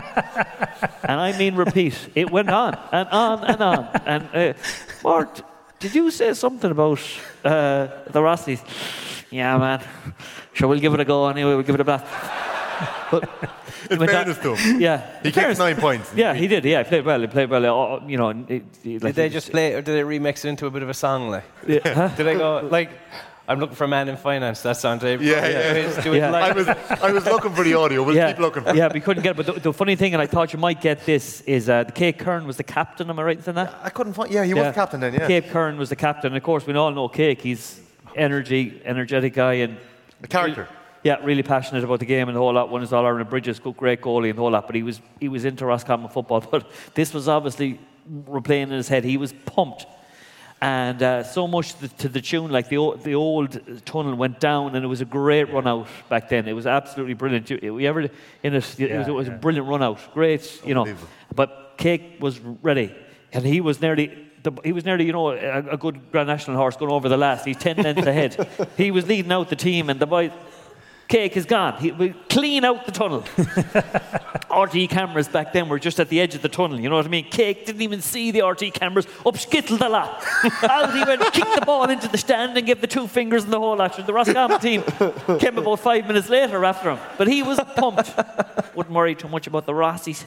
and I mean repeat. It went on and on and on. And uh, Mart, did you say something about uh, the Rossies? Yeah, man. Sure, we'll give it a go anyway. We'll give it a blast. But In went fairness on- to him. Yeah. He in kept fairness- nine points. Yeah, he did. Yeah, he played well. He played well. Uh, you know, it, it, like Did they just play, or did they remix it into a bit of a song? Like, Yeah, huh? did they go like, "I'm looking for a man in finance"? That's on tape. Yeah, yeah. Just do it Yeah. I like, was, I was looking for the audio. We'll yeah, keep looking for it. yeah, we couldn't get it. But the, the funny thing, and I thought you might get this, is uh, the Cape Kern was the captain. Am I right in saying that? I couldn't find. Yeah, he Yeah. was captain then. Yeah, Cape Kern was the captain. And of course, we all know Cake. He's energy, energetic guy, and the character. yeah, really passionate about the game and the whole lot. Won his All Ireland Bridges, good, great goalie and the whole lot. But he was he was into Roscommon football. But this was obviously replaying in his head. He was pumped, and uh, so much to the, to the tune. Like the old, the old tunnel went down, and it was a great run out back then. It was absolutely brilliant. You- We ever in it? It was, it was a brilliant run out. Great, you know. Unbelievable. But Cake was ready, and he was nearly. The, he was nearly, you know, a, a good Grand National horse going over the last. He's ten lengths ahead. He was leading out the team, and the boy, Cake is gone. He we clean out the tunnel. R T cameras back then were just at the edge of the tunnel. You know what I mean? Cake didn't even see the R T cameras. Up skittled a lot. Out he went, kicked the ball into the stand, and gave the two fingers in the whole action. The Roscommon team came about five minutes later after him, but he was pumped. Wouldn't worry too much about the Rossies.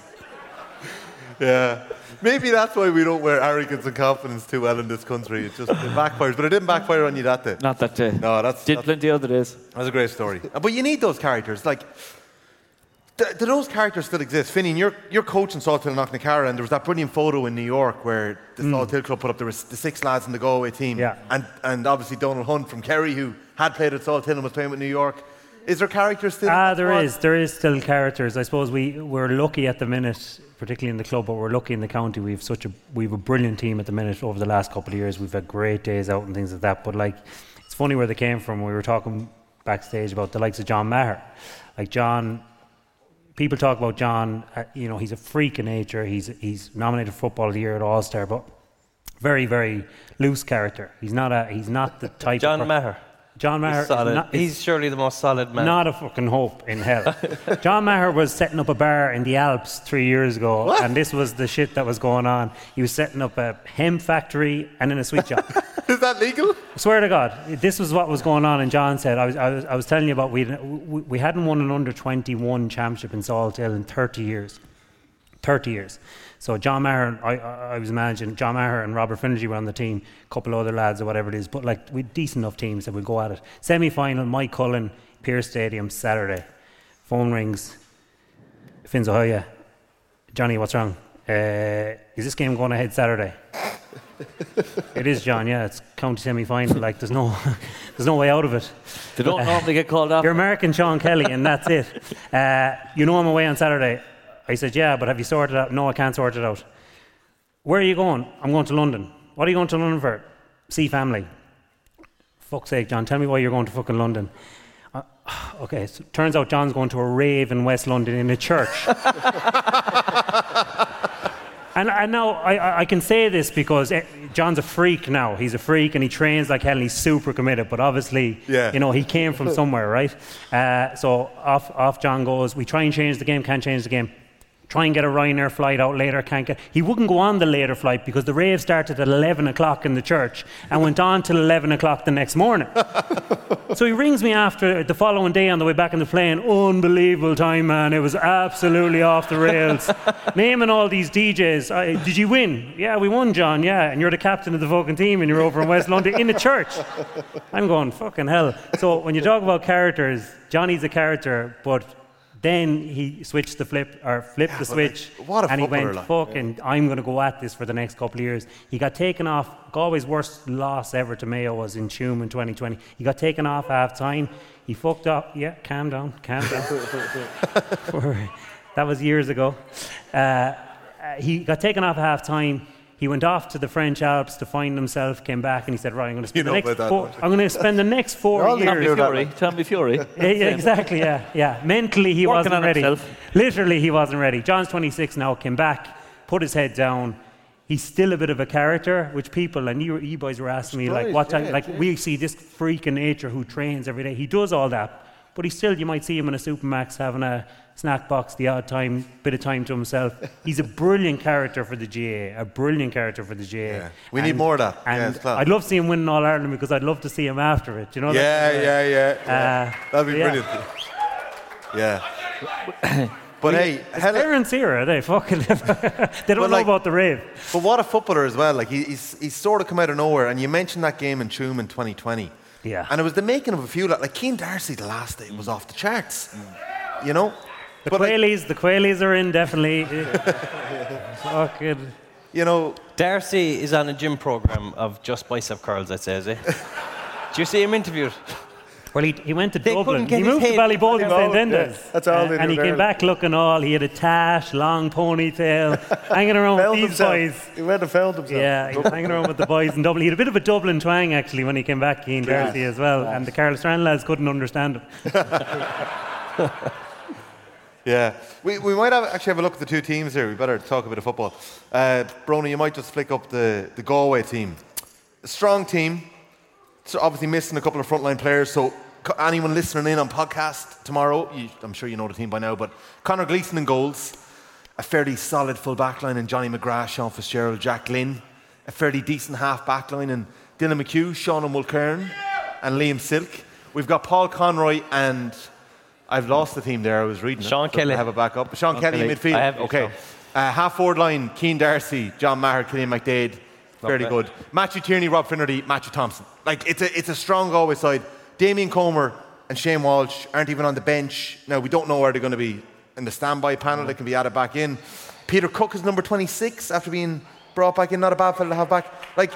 Yeah. Maybe that's why we don't wear arrogance and confidence too well in this country. It just it backfires. But it didn't backfire on you that day. Not that day. No, that's, Did that's plenty other days. That's a great story. Uh, But you need those characters. Like, do, do those characters still exist? Finian, you're, you're coaching Salt Hill and Knocknacarra, and there was that brilliant photo in New York where the Salt Hill club put up the, the six lads in the Galway team. Yeah. And, and obviously Donald Hunt from Kerry, who had played at Salt Hill and was playing with New York. Is there characters still? Ah, there What? is. There is still characters. I suppose we, we're lucky at the minute, particularly in the club, but we're lucky in the county. We've such a we've a brilliant team at the minute over the last couple of years. We've had great days out and things like that. But like, it's funny where they came from. We were talking backstage about the likes of John Maher. Like John, people talk about John. Uh, you know, he's a freak of nature. He's he's nominated for Football of the Year at All Star, but very very loose character. He's not a he's not the type. John of Maher. John Maher. He's, solid. Is not, is He's surely the most solid man. Not a fucking hope in hell. John Maher was setting up a bar in the Alps three years ago, What? and this was the shit that was going on. He was setting up a hemp factory and then a sweet shop. Is that legal? I swear to God, this was what was going on. And John said, I was, I was, I was telling you about we we hadn't won an under twenty-one championship in Salt Hill in thirty years. thirty years. So John Maher, I, I was managing, John Maher and Robert Finnerty were on the team, a couple of other lads or whatever it is, but like we decent enough teams that we'll go at it. Semi-final, Mike Cullen, Pierce Stadium, Saturday. Phone rings. Finn's, oh yeah. Johnny, what's wrong? Uh, is this game going ahead Saturday? It is, John, yeah, it's county semi-final, like there's no there's no way out of it. They don't normally get called off. You're American Sean Kelly and that's it. Uh, you know I'm away on Saturday. I said, yeah, but have you sorted it out? No, I can't sort it out. Where are you going? I'm going to London. What are you going to London for? See family. Fuck's sake, John, tell me why you're going to fucking London. Uh, okay, so it turns out John's going to a rave in West London in a church. and, and now I, I can say this because John's a freak now. He's a freak and he trains like hell and he's super committed, but obviously, yeah. you know, he came from somewhere, right? Uh, so off, off John goes, we try and change the game, can't change the game. Try and get a Ryanair flight out later, can't get... He wouldn't go on the later flight because the rave started at eleven o'clock in the church and went on till eleven o'clock the next morning. So he rings me after the following day on the way back in the plane. Unbelievable time, man. It was absolutely off the rails. Naming all these D Js. Uh, did you win? Yeah, we won, John, yeah. And you're the captain of the fucking team and you're over in West London in a church. I'm going, fucking hell. So when you talk about characters, Johnny's a character, but... Then he switched the flip, or flipped yeah, the switch, like, what a and he went, like. fucking, yeah. I'm going to go at this for the next couple of years. He got taken off, Galway's worst loss ever to Mayo was in Tuam in twenty twenty. He got taken off half-time, he fucked up, yeah, calm down, calm down. That was years ago. Uh, he got taken off at half-time. He went off to the French Alps to find himself, came back and he said, right, I'm going to spend, you the, know next that, four, I'm going to spend the next four Tommy years... Fury, Tommy Fury. yeah, exactly, yeah, yeah. Mentally, he Working wasn't on ready. himself. Literally, he wasn't ready. John's twenty-six now, came back, put his head down. He's still a bit of a character, which people, and you, you boys were asking me, like, what time, yeah, like, yeah. we see this freak in nature who trains every day. He does all that, but he still, you might see him in a Supermax having a snack box the odd time, bit of time to himself. He's a brilliant character for the G A, a brilliant character for the G A. Yeah. We and, need more of that. And yeah, it's class. I'd love to see him win All Ireland because I'd love to see him after it. You know? Yeah, that, yeah, yeah, yeah. Uh, That'd be yeah. brilliant. Yeah. But hey, His hell, parents here, are they fucking? They don't But know like- about the rave. but what a footballer as well. Like he, he's he's sort of come out of nowhere. And you mentioned that game in Tuam in twenty twenty. Yeah. And it was the making of a few. Like Keane Darcy, the last day was off the charts. You know. The But like, Quailies, the Quailies are in definitely. Fucking. you know, Darcy is on a gym program of just bicep curls, I'd say, is he? Do you see him interviewed? Well, he, he went to They Dublin. couldn't get He his moved to head- Ballybold and Ballybold, St yeah. Enda's. That's all they And do he there. came back looking all. He had a tash, long ponytail, hanging around with Found these himself. boys. He went and found himself. Yeah, he was hanging around with the boys in Dublin. He had a bit of a Dublin twang actually when he came back, Keane Darcy as well. And the Carl Strand lads couldn't understand him. yeah. We we might have, actually have a look at the two teams here. We better talk a bit of football. Uh, Brony, you might just flick up the, the Galway team. A strong team. So obviously missing a couple of frontline players. So co- anyone listening in on podcast tomorrow, you, I'm sure you know the team by now, but Conor Gleeson in goals. A fairly solid full back line in Johnny McGrath, Sean Fitzgerald, Jack Glynn. A fairly decent half back line in Dylan McHugh, Sean Mulcairn and Liam Silk. We've got Paul Conroy and I've lost the team there. I was reading Sean it. Kelly. I have it back up. Sean, Sean Kelly in Kelly. midfield. I have it, okay. Sean. Uh, half forward line, Keane Darcy, John Maher, Killian McDade. Fairly Lovely. good. Matthew Tierney, Rob Finnerty, Matthew Thompson. Like it's a it's a strong Galway side. Damien Comer and Shane Walsh aren't even on the bench. Now we don't know where they're going to be in the standby panel. They can be added back in. Peter Cook is number twenty-six after being brought back in. Not a bad fella to have back. Like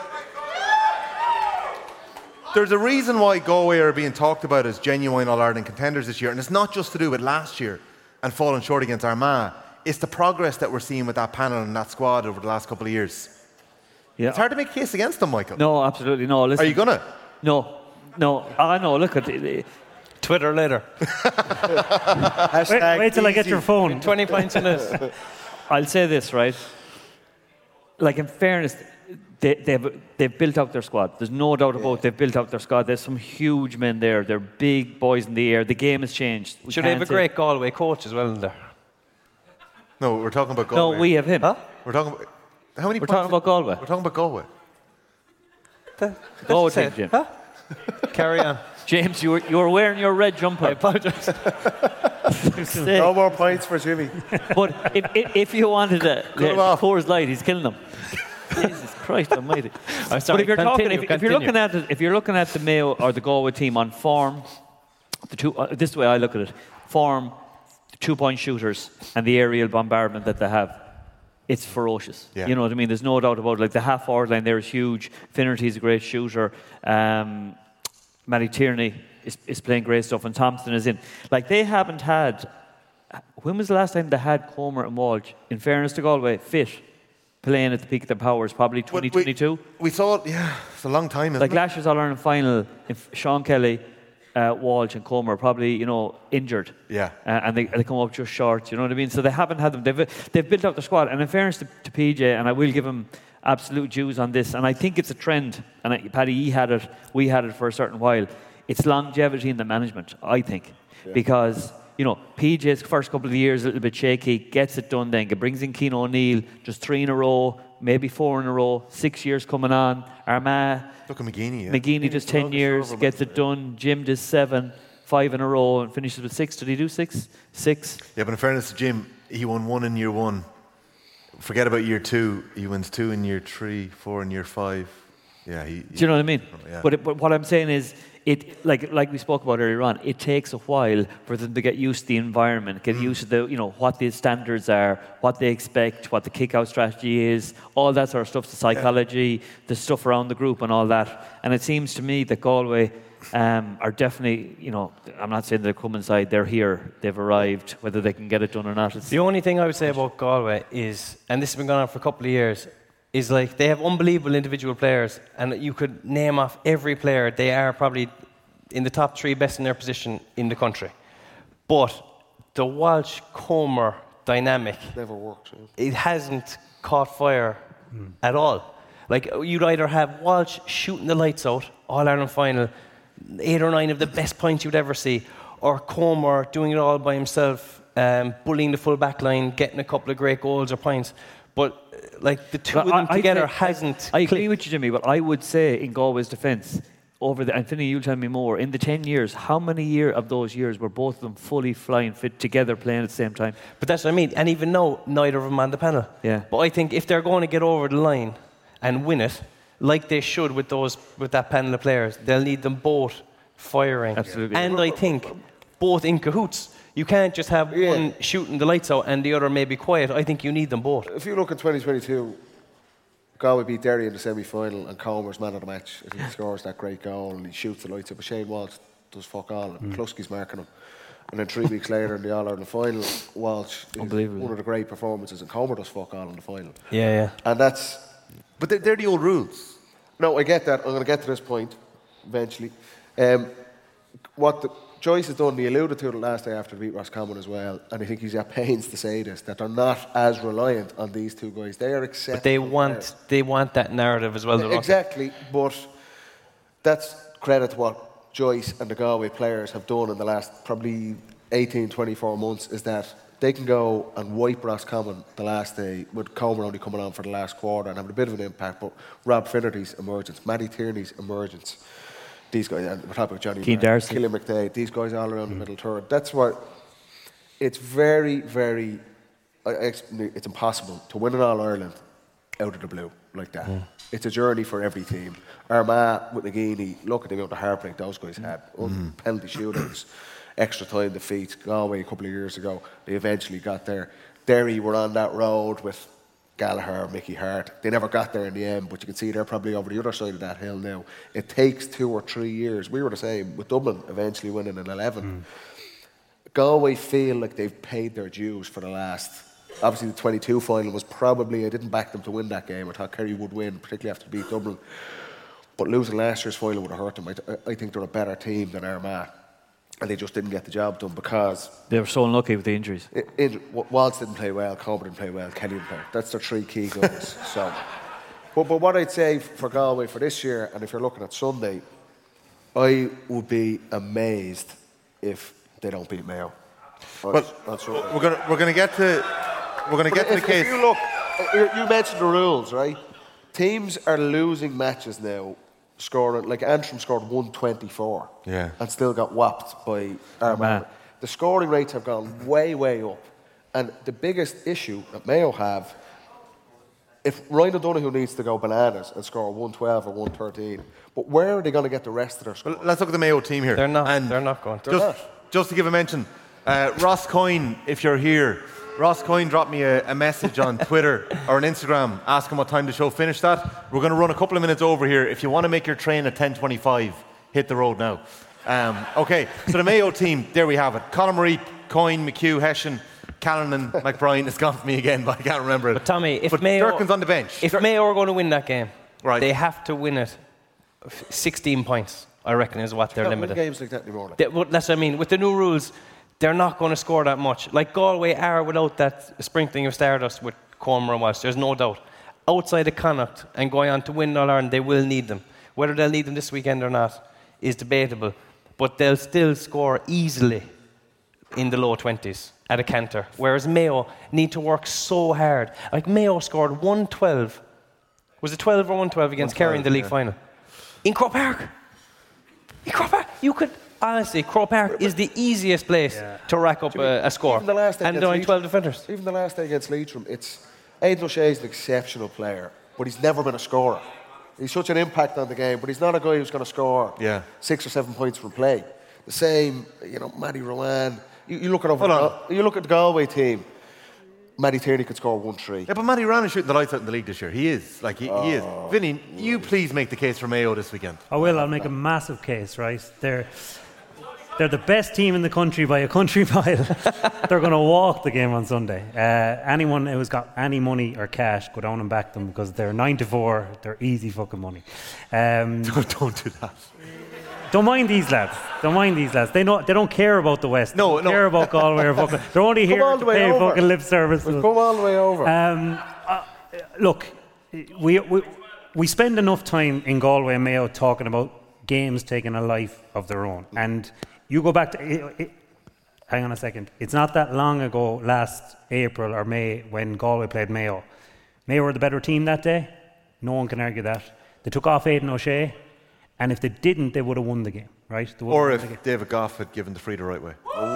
there's a reason why Galway are being talked about as genuine All-Ireland contenders this year, and it's not just to do with last year and falling short against Armagh. It's the progress that we're seeing with that panel and that squad over the last couple of years. Yeah. It's hard to make a case against them, Michael. No, absolutely no. Listen, Are you gonna? No, no. I know. Look at it. Twitter later. Wait, wait till I get easy. your phone. twenty points in it. I'll say this, right? Like, in fairness, they, they've, they've built out their squad. There's no doubt about it. They've built out their squad. There's some huge men there. They're big boys in the air. The game has changed. We Should they have a can't say- great Galway coach as well in there? No, we're talking about Galway. No, we have him. Huh? We're talking about... How many We're points talking about Galway. We're talking about Galway. Go with Say him, it. Jim. Huh? Carry on. James, you were, you were wearing your red jumper. I apologise. No more points for Jimmy. But if, if, if you wanted a him off. Coors Light, he's killing them. Jesus Christ Almighty! I'm sorry. But if you're talking, continue, if, if you're continue. looking at it, if you're looking at the Mayo or the Galway team on form, the two, uh, this is the way I look at it: form, the two-point shooters, and the aerial bombardment that they have. It's ferocious. Yeah. You know what I mean? There's no doubt about it. Like the half-forward line there is huge. Finnerty's a great shooter. Um, Matty Tierney is, is playing great stuff, and Thompson is in. Like they haven't had. When was the last time they had Comer and Walsh? In fairness to Galway, fit, playing at the peak of their powers, probably twenty twenty-two. We, we thought, yeah, it's a long time, isn't Like it? last year's All-Ireland final, if Sean Kelly, uh, Walsh and Comer are probably, you know, injured. Yeah. Uh, and they, they come up just short, you know what I mean? So they haven't had them. They've, they've built up their squad. And in fairness to, to P J, and I will give him absolute dues on this, and I think it's a trend, and I, Paddy, he had it, we had it for a certain while. It's longevity in the management, I think. Yeah. Because, you know, P J's first couple of years a little bit shaky, gets it done then, brings in Keane O'Neill, just three in a row, maybe four in a row, six years coming on. Armagh, Look at McGeaney. Yeah. McGeaney does ten years, gets it done. Jim does seven, five in a row, and finishes with six. Did he do six? Six. Yeah, but in fairness to Jim, he won one in year one. Forget about year two. He wins two in year three, four in year five. Yeah, he. Do you know what I mean? Yeah. But, it, but what I'm saying is, it like like we spoke about earlier on. It takes a while for them to get used to the environment, get used to the you know what the standards are, what they expect, what the kick-out strategy is, all that sort of stuff, the psychology, yeah. the stuff around the group, and all that. And it seems to me that Galway um, are definitely, you know, I'm not saying they're coming side. They're here. They've arrived. Whether they can get it done or not, it's the only thing I would say about Galway is, and this has been going on for a couple of years, is like they have unbelievable individual players, and you could name off every player. They are probably in the top three best in their position in the country. But the Walsh-Comer dynamic, Never worked. yeah. It hasn't caught fire mm. at all. Like you'd either have Walsh shooting the lights out, All-Ireland final, eight or nine of the best points you'd ever see, or Comer doing it all by himself, um, bullying the full back line, getting a couple of great goals or points. But like the two But of them I, together I, hasn't. I agree with you, Jimmy, but I would say in Galway's defence, over the, and Finney, you'll tell me more, in the ten years, how many year of those years were both of them fully flying fit together playing at the same time? But that's what I mean. And even now, neither of them on the panel. Yeah. But I think if they're going to get over the line and win it, like they should with those with that panel of players, they'll need them both firing. Absolutely. And I think both in cahoots. You can't just have Yeah. one shooting the lights out and the other maybe quiet. I think you need them both. If you look at twenty twenty-two, Galway beat Derry in the semi-final, and Comer's man of the match. I think he scores that great goal and he shoots the lights up. But Shane Walsh does fuck all, and mm. Kluski's marking him. And then three weeks later in the All-Ireland final, Walsh is one of the great performances, and Comer does fuck all in the final. Yeah, yeah. And that's... But they're, they're the old rules. No, I get that. I'm going to get to this point eventually. Um, what the, Joyce has done, he alluded to it last day after the beat Roscommon as well, and I think he's at pains to say this, that they're not as reliant on these two guys. They are acceptable. But they want players. they want that narrative as well. Yeah, exactly, but that's credit to what Joyce and the Galway players have done in the last probably eighteen, twenty-four months, is that they can go and wipe Roscommon the last day, with Comer only coming on for the last quarter and having a bit of an impact, but Rob Finnerty's emergence, Matty Tierney's emergence, these guys, and we're talking about Johnny Keane Darcy, Killian McDade, these guys all around mm. the middle third. That's what it's very, very. It's impossible to win an All Ireland out of the blue like that. Mm. It's a journey for every team. Armagh with Nagini, look at the amount of heartbreak those guys had. Mm. Penalty shootouts, extra time defeats. Galway a couple of years ago, they eventually got there. Derry were on that road with Gallagher, Mickey Hart. They never got there in the end, but you can see they're probably over the other side of that hill now. It takes two or three years. We were the same with Dublin eventually winning in eleven. Mm. Galway feel like they've paid their dues for the last. Obviously, the twenty-two final was probably. I didn't back them to win that game. I thought Kerry would win, particularly after they beat Dublin. But losing last year's final would have hurt them. I, I think they're a better team than Armagh. And they just didn't get the job done because they were so unlucky with the injuries. It, it, Walsh didn't play well, Comer didn't play well, Kelly didn't play. That's their three key goals. So But, but what I'd say for Galway for this year, and if you're looking at Sunday, I would be amazed if they don't beat Mayo. Well, That's- that's what- we're gonna we're gonna get to we're gonna get to if, the case. if you look, you you mentioned the rules, right? Teams are losing matches now, scoring like Antrim scored one twenty-four, Yeah. and still got whapped by Armagh. The scoring rates have gone way, way up, and the biggest issue that Mayo have, if Ryan O'Donoghue needs to go bananas and score one twelve or one thirteen, but where are they going to get the rest of their score? Well, let's look at the Mayo team here. They're not. And They're not going to. Just, not. just to give a mention, uh, Ross Coyne, if you're here, Ross Coyne dropped me a, a message on Twitter or on Instagram asking what time the show finished at. We're going to run a couple of minutes over here. If you want to make your train at ten twenty-five, hit the road now. Um, okay, so the Mayo team, there we have it. Colin Marie, Coyne, McHugh, Hession, Callanan, McBrien. It's gone for me again, but I can't remember it. But Tommy, if but Mayo, Durkin's on the bench. If Mayo are going to win that game, Right. they have to win it sixteen points, I reckon, is what they're Can't win limited. games like that anymore. Like. They- well, that's what I mean. With the new rules, they're not going to score that much. Like Galway are without that sprinkling of stardust with Cormer and Walsh, there's no doubt. Outside of Connacht and going on to win All Ireland, they will need them. Whether they'll need them this weekend or not is debatable. But they'll still score easily in the low twenties at a canter. Whereas Mayo need to work so hard. Like Mayo scored one twelve. Was it twelve or one twelve against Kerry in the league yeah. final? In Croke Park. In Croke Park. You could, honestly, Croke Park is the easiest place to rack up a, a score. Even the last day And against only Leitrim- twelve defenders. Even the last day against Leitrim, it's Aidan O'Shea is an exceptional player, but he's never been a scorer. He's such an impact on the game, but he's not a guy who's going to score Yeah. six or seven points from play. The same, you know, Matty Rowan. You, you look at over, Hold on. you look at the Galway team. Matty Tierney could score one three. Yeah, but Matty Ryan is shooting the lights out in the league this year. He is. Like, he, he is. Oh. Vinny, you please make the case for Mayo this weekend. I will. I'll make a massive case, right? They're they're the best team in the country by a country mile. They're going to walk the game on Sunday. Uh, anyone who's got any money or cash, go down and back them because they're nine to four. They're easy fucking money. Um, Don't do that. don't mind these lads. Don't mind these lads. They know they don't care about the West. No, they don't no. care about Galway or fucking. They're only here all to the way pay over. fucking lip service. We've come all the way over. Um, uh, look, we, we we spend enough time in Galway and Mayo talking about games taking a life of their own. And you go back to, it, it, hang on a second, it's not that long ago, last April or May, when Galway played Mayo. Mayo were the better team that day. No one can argue that. They took off Aidan O'Shea, and if they didn't, they would have won the game, right? They would have Or won the game. if David Goff had given the free the right way.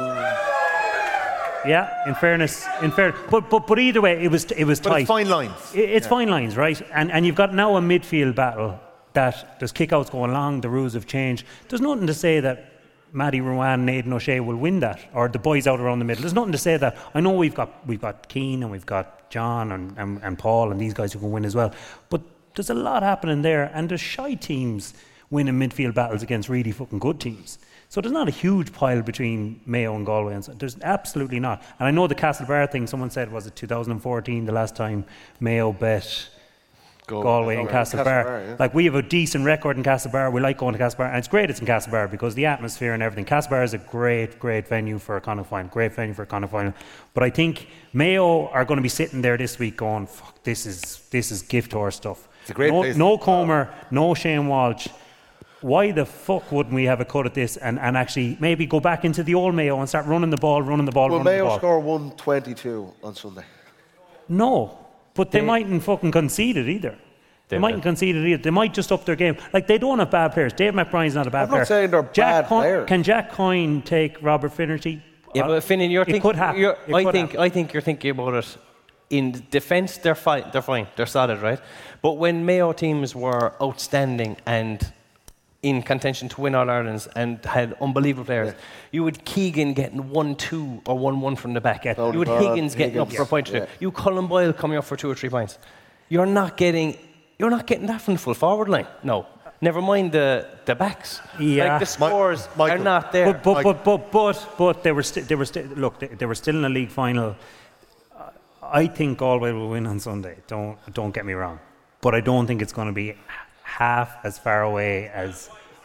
Yeah, in fairness, in fair, but but but either way, it was it was But tight. it's fine lines. I- It's fine lines, right? And and you've got now a midfield battle that there's kickouts going along. The rules have changed. There's nothing to say that Matty Rowan and Aidan O'Shea will win that, or the boys out around the middle. There's nothing to say that. I know we've got we've got Keane and we've got John and, and, and Paul and these guys who can win as well. But there's a lot happening there, and there's shy teams winning midfield battles against really fucking good teams. So there's not a huge pile between Mayo and Galway. And so there's absolutely not. And I know the Castlebar thing, someone said, was it two thousand fourteen, the last time Mayo bet Go- Galway and Galway, Castlebar. Castlebar, yeah. Like, we have a decent record in Castlebar. We like going to Castlebar. And it's great it's in Castlebar because the atmosphere and everything. Castlebar is a great, great venue for a Connacht final. Great venue for a Connacht final. But I think Mayo are going to be sitting there this week going, fuck, this is, this is gift horse stuff. It's a great no, place. no Comer, no Shane Walsh. Why the fuck wouldn't we have a cut at this and, and actually maybe go back into the old Mayo and start running the ball, running the ball, Will running the Mayo ball? score one twenty-two on Sunday? No, but they, They- mightn't fucking concede it either. They, They mightn't will. concede it either. They might just up their game. Like, they don't have bad players. Dave McBrien's not a bad I'm player. not saying they're Jack bad Coyne- players. Can Jack Coyne take Robert Finnerty? Yeah, Uh, but Finnan, you're it thinking. could happen. You're, It I could think. happen. I think you're thinking about it. In defence, they're fine. They're fine. They're solid, right? But when Mayo teams were outstanding and in contention to win All Irelands and had unbelievable players, you would Keegan getting one two or one one from the back. Tony You would Byrne, Higgins getting up Higgins, for a point or two. yeah. You Colin Boyle coming up for two or three points. You're not getting. You're not getting that from the full forward line. No. Never mind the the backs. Yeah. Like the scores Mi- are Michael. not there. But but, Like- but but but but they were sti- they were sti- look they, they were still in a league final. Uh, I think Galway will win on Sunday. Don't don't get me wrong, but I don't think it's going to be half as far away as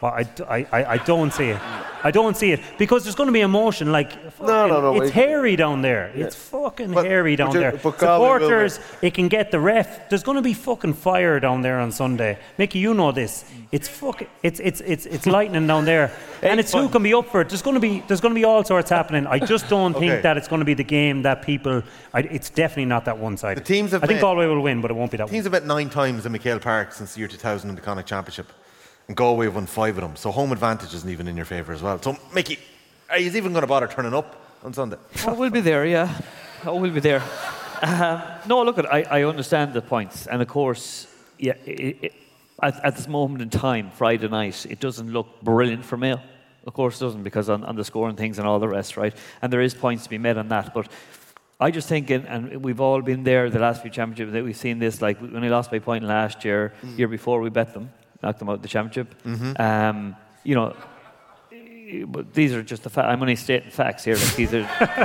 Well, I, I, I, I don't see it. I don't see it because there's going to be emotion. Like fucking, No, no, no, it's wait. hairy down there. It's fucking But- hairy down but you- there. but Galway will Supporters, win. it can get the ref. There's going to be fucking fire down there on Sunday. Mickey, you know this. It's fucking. It's it's it's it's lightning down there, and it's who can be up for it. There's going to be there's going to be all sorts happening. I just don't Okay. think that it's going to be the game that people. I, it's definitely not that one-sided. The teams have I think met- Galway will win, but it won't be that. Teams one. have met nine times in McHale Park since the year two thousand in the Connacht Championship. And Galway have won five of them. So home advantage isn't even in your favour as well. So, Mickey, are you even going to bother turning up on Sunday? Oh, we'll be there, yeah. Oh, we'll be there. Um, no, look, I, I understand the points. And of course, yeah, it, it, at, at this moment in time, Friday night, it doesn't look brilliant for Mayo. Of course it doesn't, because on, on the scoring things and all the rest, right? And there is points to be made on that. But I just think, and, and we've all been there the last few championships, that we've seen this, like when they lost by a point last year, mm. year before we bet them, knocked them out of the championship. Mm-hmm. Um, you know, but these are just the facts. I'm only stating facts here. Like these are,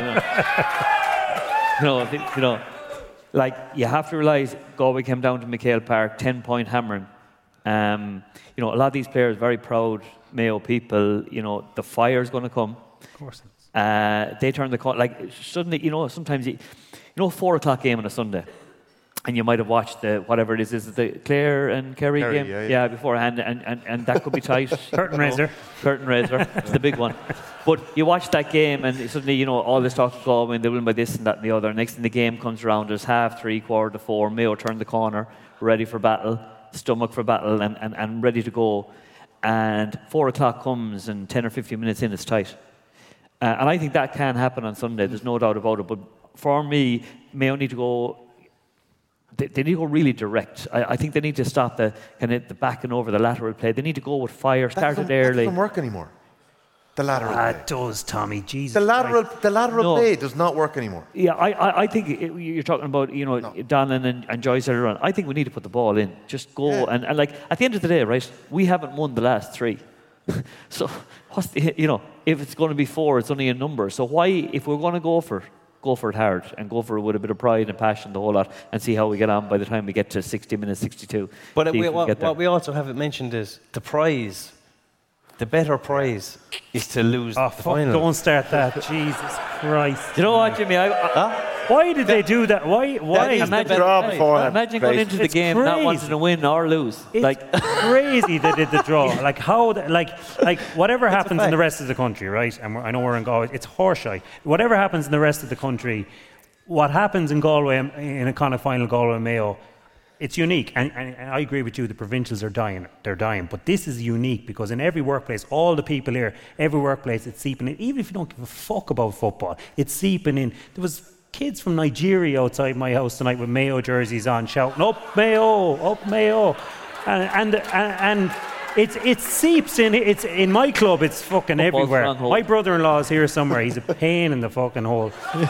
you know, you know, you know, like you have to realise Galway came down to McHale Park, ten point hammering. Um, you know, a lot of these players very proud Mayo people. You know, the fire's going to come. Of course. Uh, they turn the corner. Like suddenly, you know, sometimes you, you know, four o'clock game on a Sunday. And you might have watched the whatever it is, is it the Clare and Kerry, Kerry, game? yeah, yeah. yeah, beforehand, and, and, and that could be tight. Curtain you know. raiser. Curtain raiser, it's the big one. But you watch that game, and suddenly, you know, all this talk of Galway, they win by this and that and the other. Next thing the game comes around, there's half, three, quarter to four. Mayo turn the corner, ready for battle, stomach for battle, and, and, and ready to go. And four o'clock comes, and ten or fifteen minutes in, it's tight. Uh, and I think that can happen on Sunday, there's no doubt about it. But for me, Mayo need to go. They, they need to go really direct. I, I think they need to stop the kind of the backing over the lateral play. They need to go with fire, That start doesn't, it early. That doesn't work anymore. The lateral Ah, play. it does, Tommy. Jesus. The lateral, Christ. the lateral No. play does not work anymore. Yeah, I, I, I think it, you're talking about, you know, No. Donlan and, and Joyce earlier on. I think we need to put the ball in. Just go. Yeah. And, and like, at the end of the day, right, we haven't won the last three. So, what's the, you know, if it's going to be four, it's only a number. So why, if we're going to go for it, go for it hard and go for it with a bit of pride and passion, the whole lot, and see how we get on by the time we get to sixty minutes, sixty-two. But See we, if we what, get there. what we also haven't mentioned is the prize. The better prize is to lose Oh, the fuck, final. don't start that. Jesus Christ. Do you know what, Jimmy? I, I, Why did they do that? Why? Why? is the imagine, draw hey, beforehand. imagine going Crazy. into the It's game not crazy. wanting to win or lose. It's like, crazy they did the draw. Like how? The, like like whatever happens in fact. the rest of the country, right? And we're, I know we're in Galway. It's horseshit. Whatever happens in the rest of the country, what happens in Galway in a kind of final Galway and Mayo, it's unique. And, and, and I agree with you. The provincials are dying. They're dying. But this is unique because in every workplace, all the people here, every workplace, it's seeping in. Even if you don't give a fuck about football, it's seeping in. There was kids from Nigeria outside my house tonight with Mayo jerseys on, shouting "Up Mayo! Up Mayo!" And and and, and it's it seeps in. It's in my club. It's fucking Football's everywhere. stronghold. My brother-in-law is here somewhere. He's a pain in the fucking hole.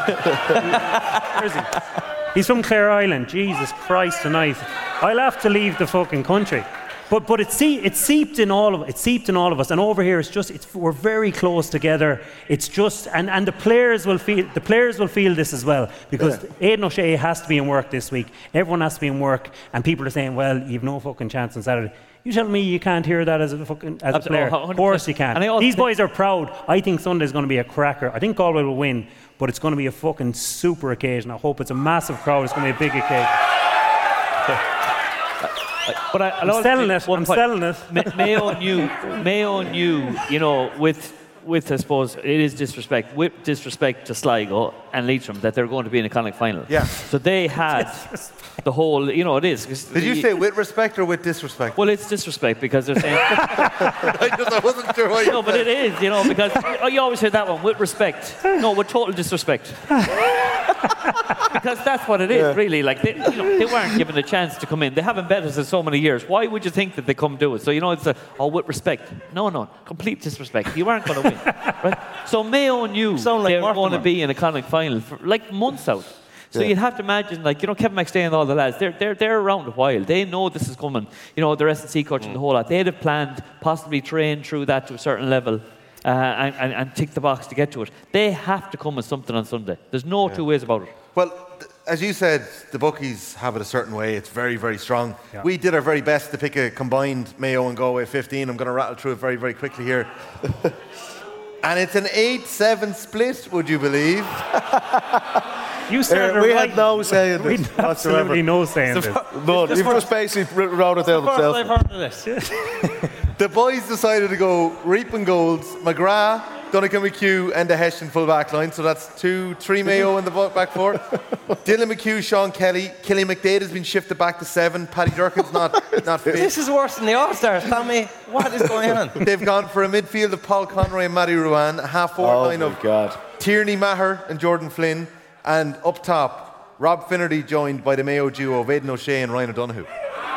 Where is he? He's from Clare Island. Jesus Christ tonight. I'll have to leave the fucking country. But but it see it seeped in all of it seeped in all of us, and over here it's just it's we're very close together. It's just and, and the players will feel the players will feel this as well because yeah. Aidan O'Shea has to be in work this week. Everyone has to be in work, and people are saying, "Well, you've no fucking chance on Saturday." You tell me you can't hear that as a fucking as a player. one hundred percent. Of course you can. And I also These think- boys are proud. I think Sunday's going to be a cracker. I think Galway will win, but it's going to be a fucking super occasion. I hope it's a massive crowd. It's going to be a big occasion. But I, I'm selling it. I'm selling it. Ma- Mayo knew, Mayo knew, you know, with, with I suppose, it is disrespect, with disrespect to Sligo and Leitrim that they're going to be in a Connacht final. Yeah. So they had the whole, you know, it is. 'cause Did you the- say with respect or with disrespect? Well, it's disrespect because they're saying, I, just, I wasn't sure what you no, but it is, you know, because oh, you always hear that one, with respect. No, with total disrespect. Because that's what it is, yeah. really. Like they, you know, they weren't given a chance to come in. They haven't bet us in so many years. Why would you think that they come do it? So you know, it's a oh, with respect. No, no, complete disrespect. You aren't going to win, right? So Mayo knew Sound like they were Mortimer. going to be in a Connacht final for like months out. So Yeah. you'd have to imagine, like you know, Kevin McStay and all the lads. They're they're they're around a while. They know this is coming. You know, the S and C coach Mm. and the whole lot. They'd have planned, possibly trained through that to a certain level. Uh, and, and, and tick the box to get to it. They have to come with something on Sunday. There's no yeah. two ways about it. Well, th- as you said, the bookies have it a certain way. It's very, very strong. Yeah. We did our very best to pick a combined Mayo and Galway fifteen. I'm going to rattle through it very, very quickly here. And it's an eight seven split, would you believe? You started Uh, we right. had no say in We this had absolutely no say in this. None. You've just basically r- wrote it down First yourself. I've heard of this. The boys decided to go Reaping Golds, McGrath, Donegan McHugh, and the Hessian full back line. So that's two, three Mayo in the bo- back four. Dylan McHugh, Sean Kelly, Killy McDade has been shifted back to seven. Paddy Durkin's not not fit. This is worse than the All-Stars, Tommy. What is going on? They've gone for a midfield of Paul Conroy and Matty Ruan, a half forward Oh line my of God. Tierney Maher and Jordan Flynn, and up top, Rob Finnerty joined by the Mayo duo of Aidan O'Shea and Ryan O'Donoghue.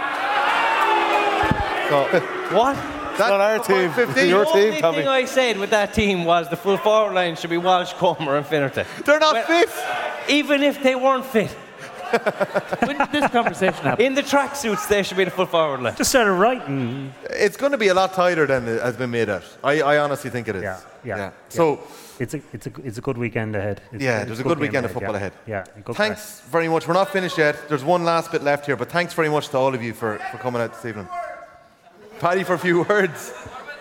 So, What? that's not our team. fifteen. Your the team, only Tommy. thing I said with that team was the full forward line should be Walsh, Comer and Finnerty. They're not Well, fit. Even if they weren't fit. When did this conversation happen? In the tracksuits, they should be the full forward line. Just started writing. It's going to be a lot tighter than it has been made out. I, I honestly think it is. Yeah, yeah, So, It's a, it's a, it's a good weekend ahead. It's, yeah, it's there's a good weekend of football yeah. ahead. Yeah, good thanks very much. We're not finished yet. There's one last bit left here, but thanks very much to all of you for, for coming out this evening. Paddy, for a few words.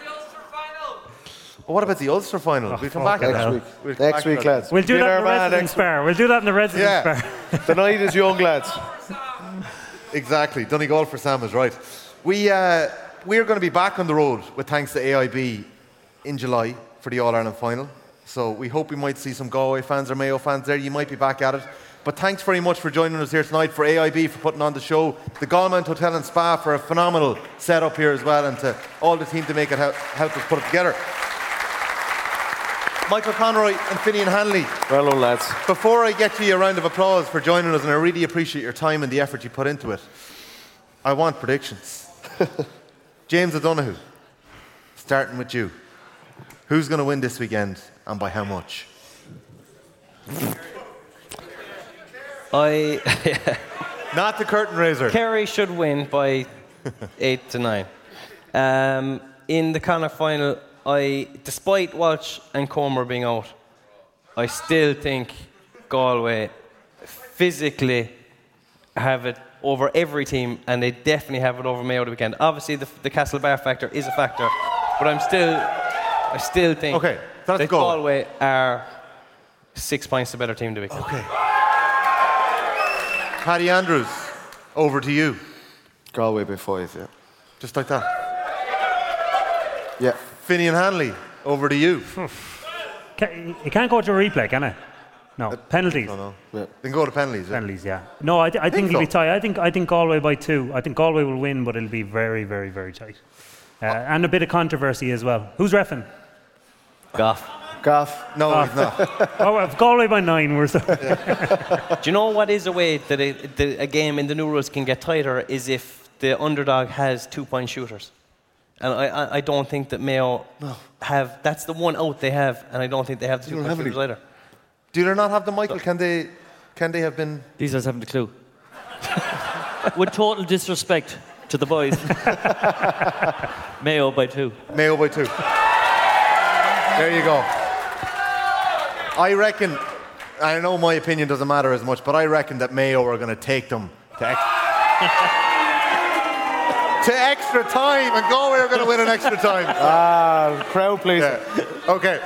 Oh, what about the Ulster final? Oh, we'll come fuck back it. to that. Next week. We'll come Next back to week, that. lads. We'll do Get that our in the man residence next bar. We'll do that in the residence Yeah. bar. The night is young, lads. Exactly. Donegal for Sam is right. We, uh, we're going to be back on the road with thanks to A I B in July for the All-Ireland final. So we hope we might see some Galway fans or Mayo fans there. You might be back at it. But thanks very much for joining us here tonight, for A I B for putting on the show, the Galmount Hotel and Spa for a phenomenal setup here as well, and to all the team to make it help, help us put it together. Michael Conroy and Finian Hanley. Well done, lads. Before I get you a round of applause for joining us, and I really appreciate your time and the effort you put into it, I want predictions. James O'Donoghue, starting with you. Who's going to win this weekend and by how much? I Not the curtain raiser. Kerry should win by eight to nine. Um, in the Connacht final, I, despite Walsh and Comer being out, I still think Galway physically have it over every team, and they definitely have it over Mayo the weekend. Obviously, the, the Castlebar factor is a factor, but I'm still, I still think Okay, that's that Galway. Galway are six points the better team the weekend. Okay. Paddy Andrews, over to you. Galway by five, yeah. Just like that. Yeah. Finian Hanley, over to you. Can, you can't go to a replay, can I? No. Penalties. No, no. Yeah. Then go to penalties. Yeah? Penalties, yeah. No, I, th- I think, Think it'll be so. tight. I think I think Galway by two. I think Galway will win, but it'll be very, very, very tight. Uh, and a bit of controversy as well. Who's reffing? Goff. Gaff. No, he's not. Oh, if Galway by nine, we're so. Do you know what is a way that a, that a game in the new rules can get tighter is if the underdog has two-point shooters. And I, I, I don't think that Mayo have... That's the one out they have, and I don't think they have the don't two-point have any. shooters either. Do they not have the Michael? Can they, can they have been... These guys haven't a clue. With total disrespect to the boys. Mayo by two. Mayo by two. There you go. I reckon, I know my opinion doesn't matter as much, but I reckon that Mayo are going to take them to, ex- to extra time, and Galway are going to win an extra time. Ah, crowd, please. Yeah. Okay.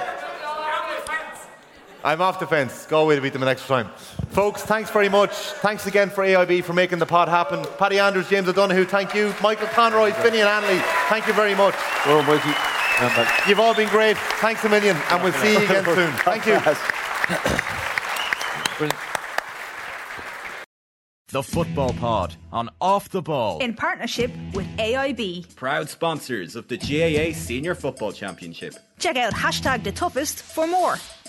I'm off the fence. Galway to beat them in extra time. Folks, thanks very much. Thanks again for A I B for making the pod happen. Paddy Andrews, James O'Donoghue, thank you. Michael Conroy, Finian Hanley, thank you very much. Oh, Mikey. You've all been great. Thanks a million, and we'll see you again soon. Thank you. The Football Pod on Off the Ball. In partnership with A I B. Proud sponsors of the G A A Senior Football Championship. Check out hashtag the toughest for more.